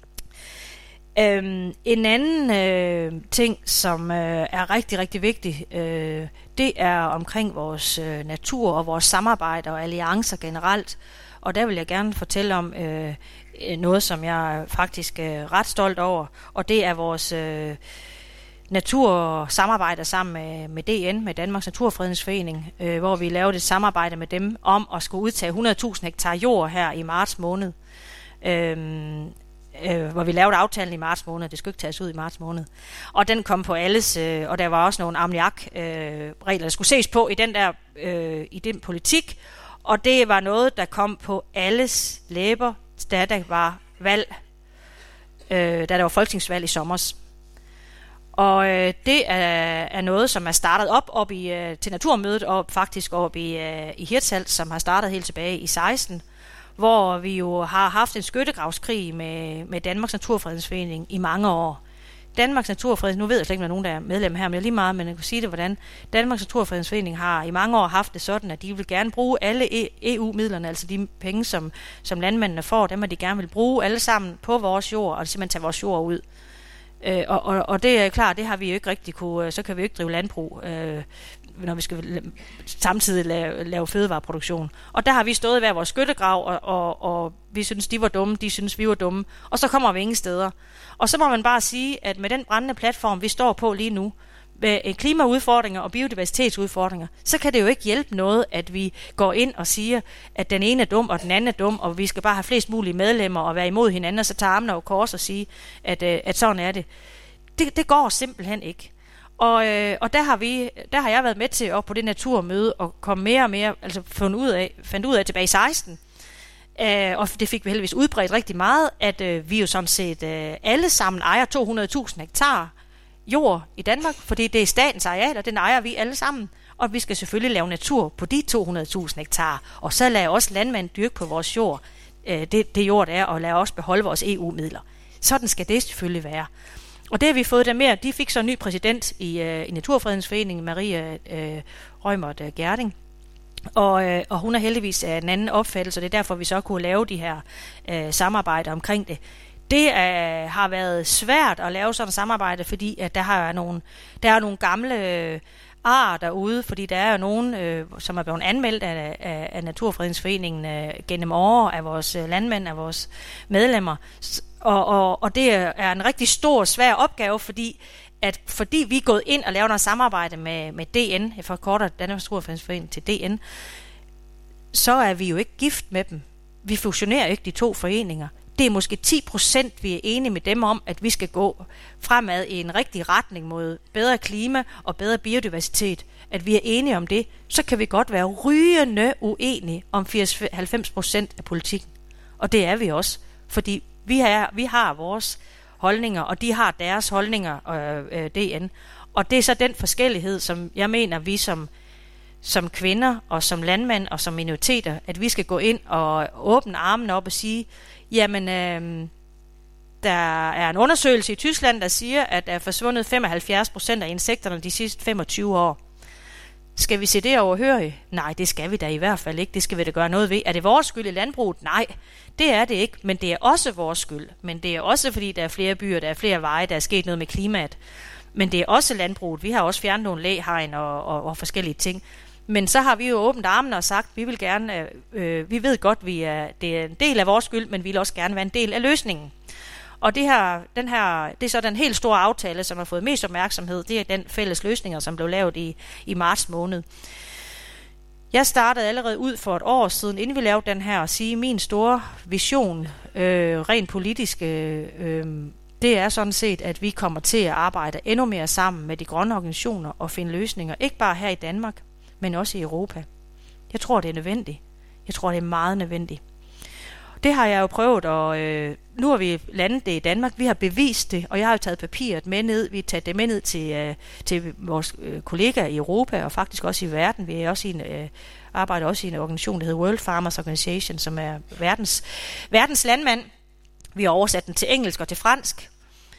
Øhm, en anden øh, ting, som øh, er rigtig, rigtig vigtig, øh, det er omkring vores øh, natur og vores samarbejde og alliancer generelt. Og der vil jeg gerne fortælle om øh, noget, som jeg er faktisk øh, ret stolt over, og det er vores øh, natursamarbejde sammen med, med D N, med Danmarks Naturfredningsforening, øh, hvor vi lavede et samarbejde med dem om at skulle udtage hundrede tusind hektar jord her i marts måned. Øh, Øh, hvor vi lavede aftalen i marts måned. Det skulle ikke tages ud i marts måned. Og den kom på alles, øh, og der var også nogle ammoniak-regler, øh, der skulle ses på i den der øh, i den politik. Og det var noget, der kom på alles læber, da der var valg, øh, da der var folketingsvalg i sommers. Og øh, det er, er noget, som er startet op, op i, øh, til Naturmødet, og faktisk op i, øh, i Hirtshals, som har startet helt tilbage i seksten, hvor vi jo har haft en skyttegravskrig med, med Danmarks Naturfredningsforening i mange år. Danmarks Naturfredningsforening, nu ved jeg slet ikke, om der er nogen, der er medlem her, men det er lige meget, men jeg kan sige det, hvordan Danmarks Naturfredningsforening har i mange år haft det sådan, at de vil gerne bruge alle E U-midlerne, altså de penge, som, som landmændene får, dem at de gerne vil bruge alle sammen på vores jord, og simpelthen tage vores jord ud. Øh, og, og, og det er klart, det har vi jo ikke rigtig kunne, så kan vi jo ikke drive landbrug, øh, når vi skal samtidig lave, lave fødevareproduktion. Og der har vi stået ved vores skyttegrav, og, og, og vi synes, de var dumme, de synes, vi var dumme. Og så kommer vi ingen steder. Og så må man bare sige, at med den brændende platform, vi står på lige nu, med klimaudfordringer og biodiversitetsudfordringer, så kan det jo ikke hjælpe noget, at vi går ind og siger, at den ene er dum, og den anden er dum, og vi skal bare have flest mulige medlemmer og være imod hinanden, og så tage armene over kors og sige, at, at sådan er det. det. Det går simpelthen ikke. Og, øh, og der har vi, der har jeg været med til op på det naturmøde og komme mere og mere, altså fandt ud af, fandt ud af tilbage i seksten, øh, og det fik vi heldigvis udbredt rigtig meget, at øh, vi jo sådan set øh, alle sammen ejer to hundrede tusind hektar jord i Danmark, fordi det er statens areal, og den ejer vi alle sammen, og vi skal selvfølgelig lave natur på de to hundrede tusind hektar, og så lader også landmænd dyrke på vores jord, øh, det, det jord der er, og lader også beholde vores E U-midler. Sådan skal det selvfølgelig være. Og det har vi fået der mere. De fik så en ny præsident i, øh, i Naturfredningsforeningen, Maria øh, Reumert øh, Gjerding. Og, øh, og hun er heldigvis af en anden opfattelse, og det er derfor, vi så kunne lave de her øh, samarbejder omkring det. Det øh, har været svært at lave sådan et samarbejde, fordi at der, har nogle, der er nogle gamle øh, ar derude, fordi der er jo nogen, øh, som er blevet anmeldt af, af, af Naturfredningsforeningen øh, gennem år af vores øh, landmænd, af vores medlemmer. Og, og, og det er en rigtig stor, svær opgave, fordi at fordi vi er gået ind og lavet noget samarbejde med, med D N, jeg forkorter Danmarks Naturfredningsforening til D N, så er vi jo ikke gift med dem. Vi fusionerer ikke de to foreninger. Det er måske ti procent, vi er enige med dem om, at vi skal gå fremad i en rigtig retning mod bedre klima og bedre biodiversitet. At vi er enige om det, så kan vi godt være rygende uenige om firs til halvfems procent af politikken. Og det er vi også, fordi vi har, vi har vores holdninger, og de har deres holdninger, øh, øh, D N. Og det er så den forskellighed, som jeg mener, vi som, som kvinder og som landmænd og som minoriteter, at vi skal gå ind og åbne armene op og sige, jamen, øh, der er en undersøgelse i Tyskland, der siger, at der er forsvundet femoghalvfjerds procent af insekterne de sidste femogtyve år. Skal vi se det overhørigt? Nej, det skal vi da i hvert fald ikke. Det skal vi da gøre noget ved. Er det vores skyld i landbruget? Nej, det er det ikke. Men det er også vores skyld. Men det er også, fordi der er flere byer, der er flere veje, der er sket noget med klimaet. Men det er også landbruget. Vi har også fjernet nogle læhegn og, og, og forskellige ting. Men så har vi jo åbent armene og sagt, vi vil gerne, øh, vi ved godt, vi er, det er en del af vores skyld, men vi vil også gerne være en del af løsningen. Og det her, den her, det er så den helt store aftale, som har fået mest opmærksomhed. Det er den fælles løsninger, som blev lavet i, i marts måned. Jeg startede allerede ud for et år siden, inden vi lavede den her, at sige, min store vision, øh, rent politisk, øh, det er sådan set, at vi kommer til at arbejde endnu mere sammen med de grønne organisationer og finde løsninger, ikke bare her i Danmark, men også i Europa. Jeg tror, det er nødvendigt. Jeg tror, det er meget nødvendigt. Det har jeg jo prøvet, og øh, nu har vi landet det i Danmark. Vi har bevist det, og jeg har jo taget papiret med ned. Vi har taget det med ned til, øh, til vores øh, kollegaer i Europa, og faktisk også i verden. Vi er også i en, øh, arbejder også i en organisation, der hedder World Farmers Organization, som er verdens, verdens landmand. Vi har oversat den til engelsk og til fransk.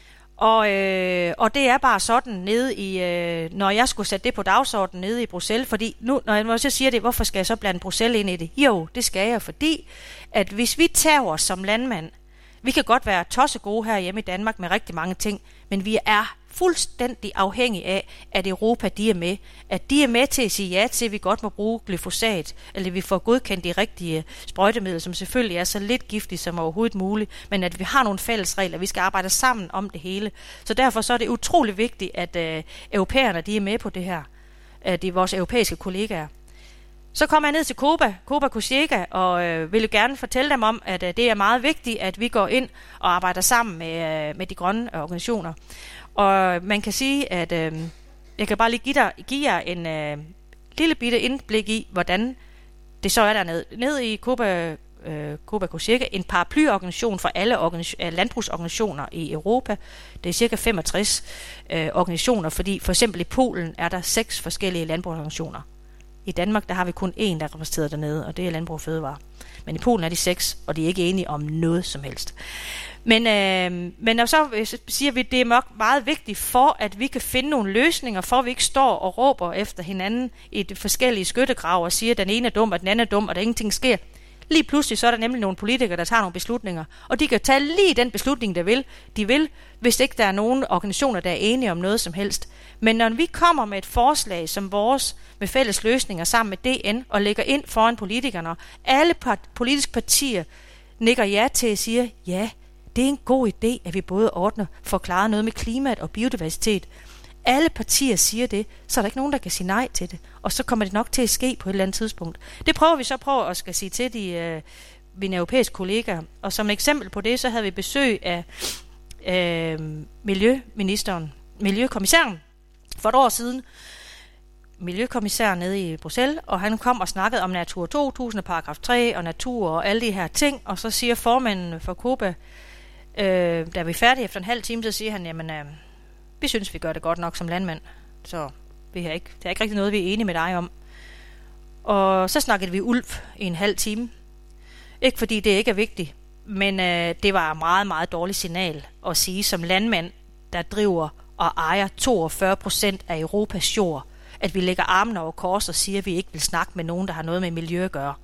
Og, øh, og det er bare sådan nede i, øh, når jeg skulle sætte det på dagsordenen nede i Bruxelles, fordi nu, når jeg så siger det, hvorfor skal jeg så blande Bruxelles ind i det? Jo, det skal jeg, fordi at hvis vi tager os som landmand, vi kan godt være tossegode her hjemme i Danmark med rigtig mange ting, men vi er fuldstændig afhængige af, at Europa de er med. At de er med til at sige ja til, at vi godt må bruge glyfosat, eller vi får godkendt de rigtige sprøjtemidler, som selvfølgelig er så lidt giftige som overhovedet muligt, men at vi har nogle fælles regler, vi skal arbejde sammen om det hele. Så derfor så er det utrolig vigtigt, at øh, europæerne de er med på det her. At det er vores europæiske kollegaer. Så kommer jeg ned til Copa, Copa Cogeca, og øh, vil gerne fortælle dem om, at øh, det er meget vigtigt, at vi går ind og arbejder sammen med, øh, med de grønne organisationer. Og man kan sige, at øh, jeg kan bare lige give, dig, give jer en øh, lille bitte indblik i, hvordan det så er dernede. Nede i Copa, øh, Copa Cogeca, en paraplyorganisation for alle organis- landbrugsorganisationer i Europa. Det er cirka femogtres øh, organisationer, fordi for eksempel i Polen er der seks forskellige landbrugsorganisationer. I Danmark der har vi kun én, der er repræsenteret dernede, og det er Landbrug og Fødevare. Men i Polen er de seks, og de er ikke enige om noget som helst. Men, øh, men når så siger vi, at det er meget vigtigt for, at vi kan finde nogle løsninger, for at vi ikke står og råber efter hinanden i de forskellige skyttegrave og siger, at den ene er dum, og den anden er dum, og der ingenting sker. Lige pludselig så er der nemlig nogle politikere, der tager nogle beslutninger, og de kan tage lige den beslutning, der vil, de vil, hvis ikke der er nogen organisationer, der er enige om noget som helst. Men når vi kommer med et forslag som vores, med fælles løsninger sammen med D N, og lægger ind foran politikerne, og alle part- politiske partier nikker ja til at sige, ja, det er en god idé, at vi både ordner, forklarer noget med klimaet og biodiversitet. Alle partier siger det, så er der ikke nogen, der kan sige nej til det. Og så kommer det nok til at ske på et eller andet tidspunkt. Det prøver vi så på at skal sige til de, øh, mine europæiske kollegaer. Og som eksempel på det, så havde vi besøg af øh, miljøministeren, miljøkommissæren, for et år siden. Miljøkommissær nede i Bruxelles, og han kom og snakkede om Natur to tusind, paragraf tre og natur og alle de her ting. Og så siger formanden for Copa, øh, da vi er færdige efter en halv time, så siger han, jamen, øh, vi synes, vi gør det godt nok som landmand, så vi har ikke, det er ikke rigtig noget, vi er enige med dig om. Og så snakkede vi ulv i en halv time. Ikke fordi det ikke er vigtigt, men øh, det var et meget, meget dårligt signal at sige som landmand, der driver og ejer toogfyrre procent af Europas jord, at vi lægger armen over kors og siger, at vi ikke vil snakke med nogen, der har noget med miljø at gøre.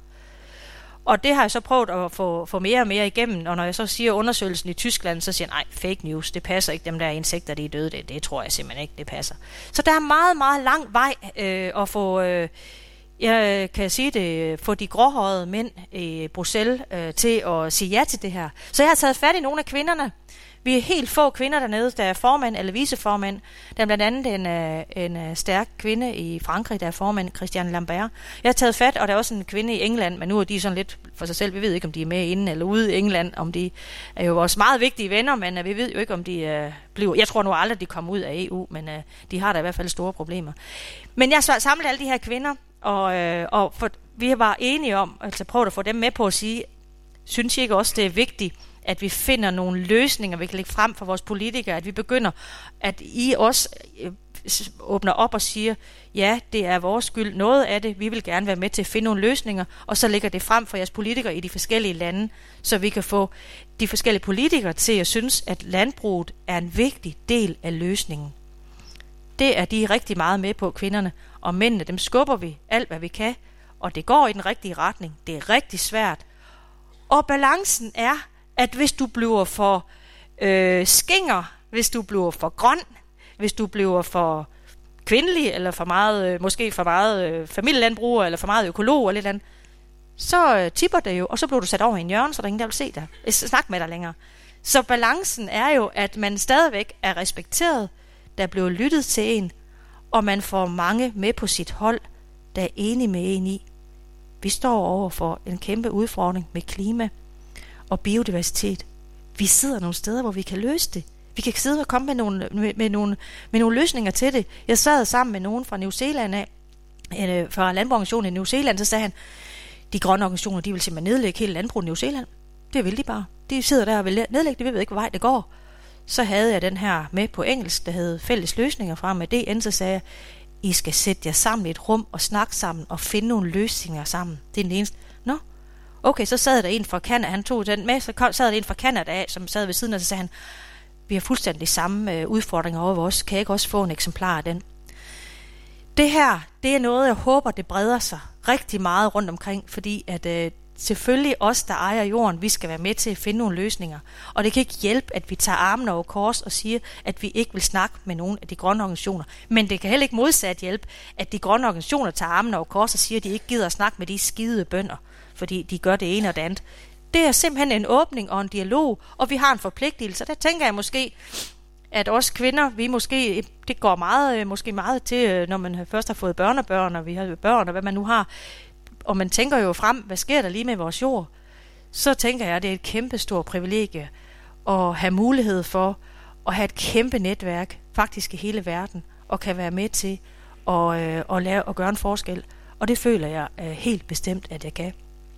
Og det har jeg så prøvet at få, få mere og mere igennem, og når jeg så siger undersøgelsen i Tyskland, så siger jeg, nej, fake news, det passer ikke, dem der insekter, de er døde, det, det tror jeg simpelthen ikke, det passer. Så der er meget, meget lang vej øh, at få, øh, jeg kan sige det, få de gråhårede mænd i Bruxelles øh, til at sige ja til det her. Så jeg har taget fat i nogle af kvinderne. Vi er helt få kvinder dernede, der er formand eller viceformand. Der er blandt andet en, en stærk kvinde i Frankrig, der er formand, Christiane Lambert. Jeg har taget fat, og der er også en kvinde i England, men nu er de sådan lidt for sig selv. Vi ved ikke, om de er med inde eller ude i England. Om de er jo vores meget vigtige venner, men vi ved jo ikke, om de uh, bliver... Jeg tror nu aldrig, de kommer ud af E U, men uh, de har da i hvert fald store problemer. Men jeg har samlet alle de her kvinder, og, uh, og for, vi var enige om, altså prøve at få dem med på at sige, synes I ikke også, det er vigtigt, at vi finder nogle løsninger, vi kan lægge frem for vores politikere, at vi begynder, at I også åbner op og siger, ja, det er vores skyld, noget af det, vi vil gerne være med til at finde nogle løsninger, og så lægger det frem for jeres politikere i de forskellige lande, så vi kan få de forskellige politikere til at synes, at landbruget er en vigtig del af løsningen. Det er de rigtig meget med på, kvinderne, og mændene, dem skubber vi alt, hvad vi kan, og det går i den rigtige retning. Det er rigtig svært. Og balancen er, at hvis du bliver for øh, skinger, hvis du bliver for grøn, hvis du bliver for kvindelig, eller for meget, øh, måske for meget øh, familielandbruger, eller for meget økolog, eller et eller andet, så øh, tipper det jo, og så bliver du sat over i en hjørne, så der er ingen, der vil se dig, snak med dig længere. Så balancen er jo, at man stadigvæk er respekteret, der bliver lyttet til en, og man får mange med på sit hold, der er enige med en i, Vi står over for en kæmpe udfordring med klima og biodiversitet. Vi sidder nogle steder, hvor vi kan løse det. Vi kan sidde og komme med nogle, med, med nogle, med nogle løsninger til det. Jeg sad sammen med nogen fra New Zealand af, øh, fra landbrugsorganisationen i New Zealand, så sagde han, de grønne organisationer, de vil simpelthen nedlægge hele landbruget i New Zealand. Det vil de bare. De sidder der og vil nedlægge det, vi ved ikke, hvor vej det går. Så havde jeg den her med på engelsk, der hed fælles løsninger fra med D N, så sagde jeg, I skal sætte jer sammen i et rum og snakke sammen og finde nogle løsninger sammen. Det er den eneste. Nå, okay, så sad der en fra Canada, han tog den med, så kom, sad der en fra Canada af, som sad ved siden, og så sagde han, vi har fuldstændig samme øh, udfordringer over os, kan jeg ikke også få en eksemplar af den? Det her, det er noget, jeg håber, det breder sig rigtig meget rundt omkring, fordi at øh, selvfølgelig os, der ejer jorden, vi skal være med til at finde nogle løsninger. Og det kan ikke hjælpe, at vi tager armen over kors og siger, at vi ikke vil snakke med nogen af de grønne organisationer. Men det kan heller ikke modsat hjælpe, at de grønne organisationer tager armen over kors og siger, at de ikke gider at snakke med de skide bønder, fordi de gør det ene og det andet. Det er simpelthen en åbning og en dialog, og vi har en forpligtelse. Der tænker jeg måske, at os kvinder, vi måske, det går meget, måske meget til, når man først har fået børnebørn, og vi har børn, og hvad man nu har. Og man tænker jo frem, hvad sker der lige med vores jord? Så tænker jeg, at det er et kæmpe stort privilegie at have mulighed for at have et kæmpe netværk, faktisk i hele verden, og kan være med til at, øh, at, lave, at gøre en forskel. Og det føler jeg øh, helt bestemt, at jeg kan.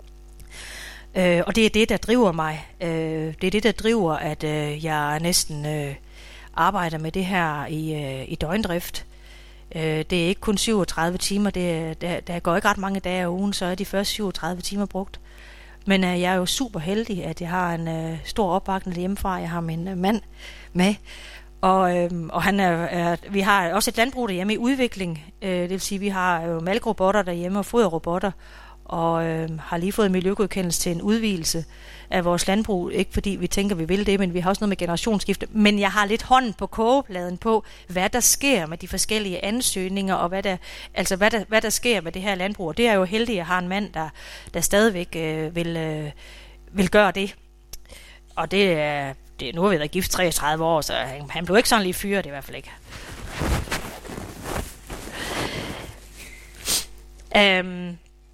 Øh, og det er det, der driver mig. Øh, det er det, der driver, at øh, jeg næsten øh, arbejder med det her i, øh, i døgndrift. Øh, det er ikke kun syvogtredive timer. Det er, der, der går ikke ret mange dage af ugen, så er de første syvogtredive timer brugt. Men øh, jeg er jo super heldig, at jeg har en øh, stor opbakning hjemmefra. Jeg har min øh, mand med. Og, øh, og han er, er, vi har også et landbrug derhjemme i udvikling. Øh, det vil sige, at vi har jo malkerobotter derhjemme og foderrobotter. Og øh, har lige fået miljøgodkendelse til en udvidelse af vores landbrug. Ikke fordi vi tænker, vi vil det, men vi har også noget med generationsskifte. Men jeg har lidt hånden på kogepladen på, hvad der sker med de forskellige ansøgninger, og hvad der, altså hvad der, hvad der sker med det her landbrug. Og det er jo heldigt, at jeg har en mand, der, der stadigvæk øh, vil, øh, vil gøre det. Og det er, det, nu har vi været gift treogtredive år, så han, han blev ikke sådan lige fyret, i hvert fald ikke. Um,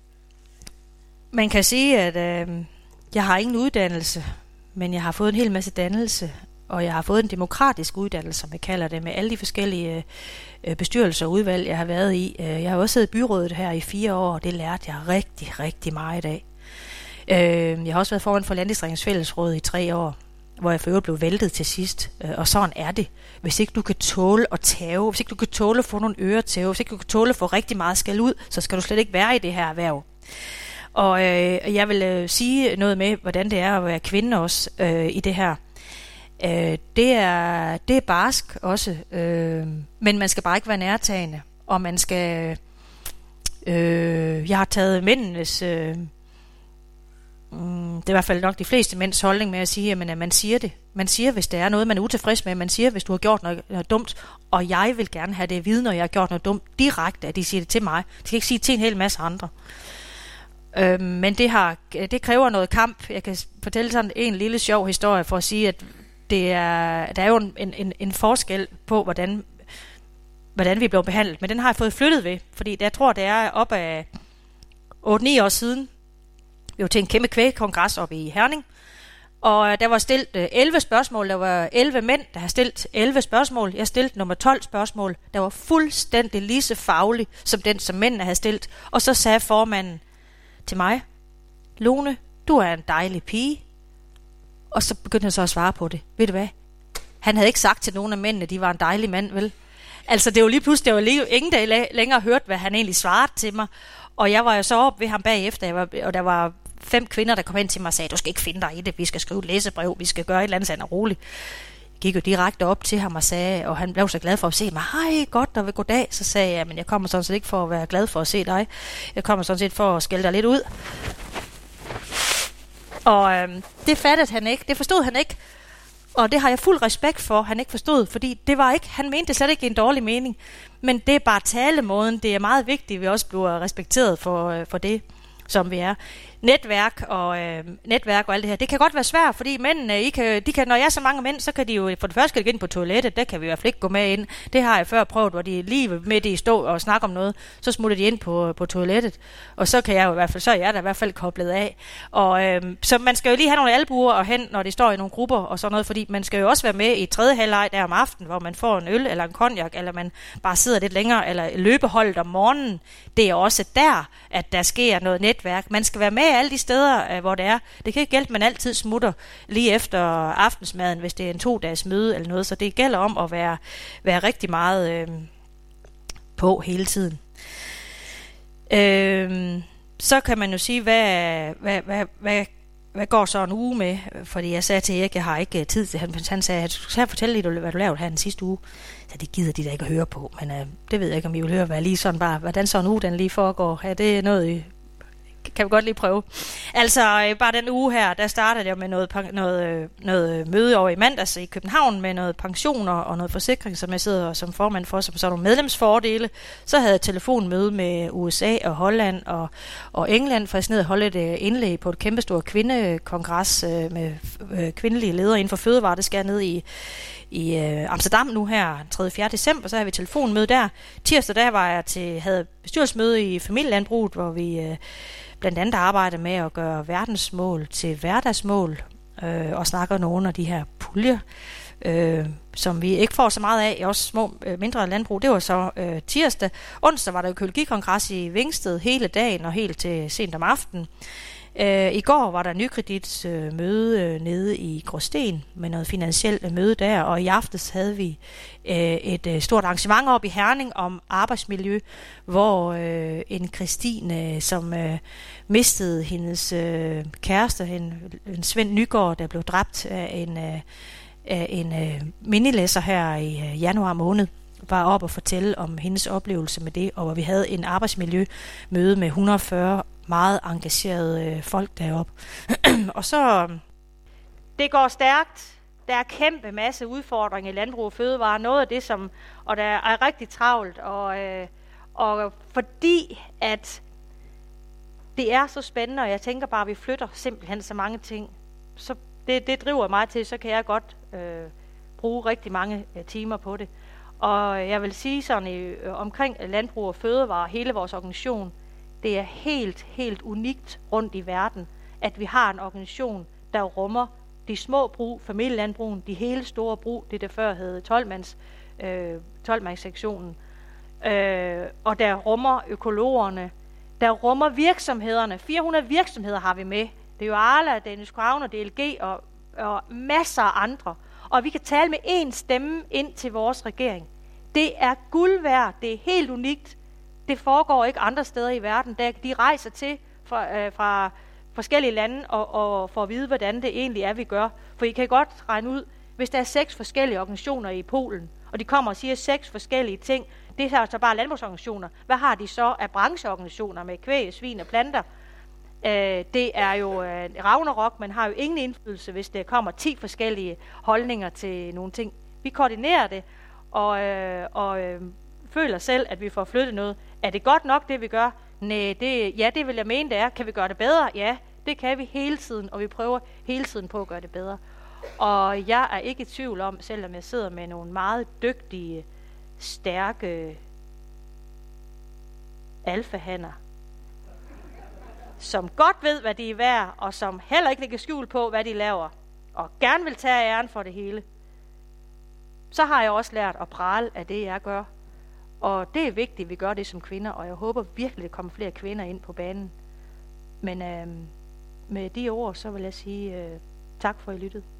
Man kan sige, at øh, jeg har ingen uddannelse, men jeg har fået en hel masse dannelse, og jeg har fået en demokratisk uddannelse, som jeg kalder det, med alle de forskellige øh, bestyrelser og udvalg, jeg har været i. Jeg har også siddet i byrådet her i fire år, og det lærte jeg rigtig, rigtig meget af. Øh, jeg har også været foran for Landdistrikternes Fællesråd i tre år, hvor jeg for øvrigt blev væltet til sidst, øh, og sådan er det. Hvis ikke du kan tåle at tæve, hvis ikke du kan tåle at få nogle øretæve, hvis ikke du kan tåle at få rigtig meget skal ud, så skal du slet ikke være i det her erhverv. Og øh, jeg vil øh, sige noget med, hvordan det er at være kvinde også øh, i det her. Øh, det er det er barsk også, øh, men man skal bare ikke være nærtagende, og man skal. Øh, jeg har taget mændenes. Øh, mm, det er i hvert fald nok de fleste mænds holdning med at sige, jamen, at man siger det. Man siger, hvis det er noget, man er utilfreds med. Man siger, hvis du har gjort noget, noget dumt, og jeg vil gerne have det at vide, når jeg har gjort noget dumt direkte, at de siger det til mig. De kan ikke sige det til en hel masse andre. Øh, men det, har, det kræver noget kamp. Jeg kan fortælle sådan en lille sjov historie for at sige, at det er, der er jo en, en, en forskel på, hvordan, hvordan vi blev behandlet. Men den har jeg fået flyttet ved, fordi jeg tror, det er op af otte ni år siden. Vi var til en kæmpe kvægkongres oppe i Herning, og der var stillet elleve spørgsmål. Der var elleve mænd, der har stillet elleve spørgsmål. Jeg stillede nummer tolv spørgsmål. Der var fuldstændig lige så faglig som den, som mændene havde stillet. Og så sagde formanden til mig, Lone, du er en dejlig pige. Og så begyndte han så at svare på det. Ved du hvad? Han havde ikke sagt til nogen af mændene, de var en dejlig mand, vel? Altså det var lige pludselig, det var lige, ingen der længere hørt, hvad han egentlig svarede til mig. Og jeg var jo så op ved ham bagefter, jeg var, og der var fem kvinder, der kom ind til mig og sagde, du skal ikke finde dig i det, vi skal skrive et læsebrev, vi skal gøre et eller andet, så han er rolig. Jeg gik jo direkte op til ham og sagde, og han blev så glad for at se mig, hej, godt, og goddag. Så sagde jeg, men jeg kommer sådan set ikke for at være glad for at se dig. Jeg kommer sådan set for at skælde dig lidt ud. Og øhm, det fattede han ikke, det forstod han ikke. Og det har jeg fuld respekt for, han ikke forstod, fordi det var ikke, han mente det slet ikke en dårlig mening. Men det er bare talemåden, det er meget vigtigt, at vi også bliver respekteret for, øh, for det, som vi er. netværk og øh, netværk og alt det her. Det kan godt være svært, fordi mændene, I kan, de kan, når jeg er så mange mænd, så kan de jo for det første gå ind på toilettet. Der kan vi i hvert fald ikke gå med ind. Det har jeg før prøvet, hvor de lige midt i stå og snakke om noget, så smutter de ind på, på toilettet. Og så kan jeg jo i hvert fald, så er jeg da i hvert fald koblet af. Og øh, så man skal jo lige have nogle albuer og hen, når det står i nogle grupper og sådan noget, fordi man skal jo også være med i tredje halvleg der om aftenen, hvor man får en øl eller en cognac, eller man bare sidder lidt længere, eller løbeholdet om morgenen. Det er også der, at der sker noget netværk. Man skal være med alle de steder, hvor det er. Det kan ikke hjælpe, at man altid smutter lige efter aftensmaden, hvis det er en to-dages møde eller noget. Så det gælder om at være, være rigtig meget øh, på hele tiden. Øh, så kan man jo sige, hvad, hvad, hvad, hvad, hvad går så en uge med? Fordi jeg sagde til Erik, at jeg har ikke tid til. Han, han sagde, at du skal fortælle lidt, hvad du lavede her den sidste uge. Så det gider de da ikke at høre på. Men øh, det ved jeg ikke, om I vil høre, hvad lige sådan bare, hvordan så en uge den lige foregår. Ja, det er noget, kan vi godt lige prøve. Altså, øh, bare den uge her, der startede jeg med noget, noget, noget møde over i mandags i København med noget pensioner og noget forsikring, som jeg sidder som formand for, som så nogle medlemsfordele. Så havde jeg telefonmøde med U S A og Holland og, og England, for jeg sned holde et indlæg på et kæmpestort kvindekongres øh, med øh, kvindelige ledere inden for fødevare. Det skal jeg ned i i øh, Amsterdam nu her tredje og fjerde december, så havde vi telefonmøde der. Tirsdag der var jeg til, havde bestyrelsesmøde i familielandbruget, hvor vi øh, blandt andet arbejder med at gøre verdensmål til hverdagsmål, øh, og snakker nogle af de her puljer, øh, som vi ikke får så meget af i også små, øh, mindre landbrug. Det var så øh, tirsdag. Onsdag var der økologikongres i Vingsted hele dagen og helt til sent om aftenen. Uh, I går var der Nykredits uh, møde uh, nede i Gråsten med noget finansielt uh, møde der, og i aftes havde vi uh, et uh, stort arrangement op i Herning om arbejdsmiljø, hvor uh, en Christine, som uh, mistede hendes uh, kæreste, en, en Svend Nygaard, der blev dræbt af en, uh, af en uh, minilæsser her i uh, januar måned, var op og fortælle om hendes oplevelse med det, og hvor vi havde en arbejdsmiljømøde med et hundrede og fyrre meget engagerede øh, folk deroppe. Og så, det går stærkt. Der er kæmpe masse udfordringer i landbrug og fødevare. Noget af det, som, og der er rigtig travlt. Og, øh, og fordi, at det er så spændende, og jeg tænker bare, at vi flytter simpelthen så mange ting, så det, det driver mig til, så kan jeg godt øh, bruge rigtig mange øh, timer på det. Og jeg vil sige sådan, øh, omkring landbrug og fødevare, hele vores organisation, det er helt, helt unikt rundt i verden, at vi har en organisation, der rummer de små brug, familielandbrugen, de hele store brug, det der før hed tolv-mands, øh, tolv-mands-sektionen, øh, og der rummer økologerne, der rummer virksomhederne. fire hundrede virksomheder har vi med. Det er jo Arla, Danish Crown og D L G og, og masser af andre. Og vi kan tale med én stemme ind til vores regering. Det er guld værd, det er helt unikt. Det foregår ikke andre steder i verden. Der de rejser til fra, øh, fra forskellige lande og, og får at vide, hvordan det egentlig er, vi gør. For I kan godt regne ud, hvis der er seks forskellige organisationer i Polen, og de kommer og siger seks forskellige ting, det er så bare landbrugsorganisationer. Hvad har de så af brancheorganisationer med kvæg, svin og planter? Øh, det er jo øh, Ragnarok, man har jo ingen indflydelse, hvis der kommer ti forskellige holdninger til nogle ting. Vi koordinerer det, og, øh, og øh, føler selv, at vi får flyttet noget. Er det godt nok, det vi gør? Næh, det, ja, det vil jeg mene, det er. Kan vi gøre det bedre? Ja, det kan vi hele tiden, og vi prøver hele tiden på at gøre det bedre. Og jeg er ikke i tvivl om, selvom jeg sidder med nogle meget dygtige, stærke alfahanner, som godt ved, hvad de er værd, og som heller ikke lægger skjul på, hvad de laver, og gerne vil tage æren for det hele. Så har jeg også lært at prale af det, jeg gør. Og det er vigtigt, at vi gør det som kvinder, og jeg håber virkelig, at der kommer flere kvinder ind på banen. Men øh, med de ord, så vil jeg sige øh, tak for, at I lyttede.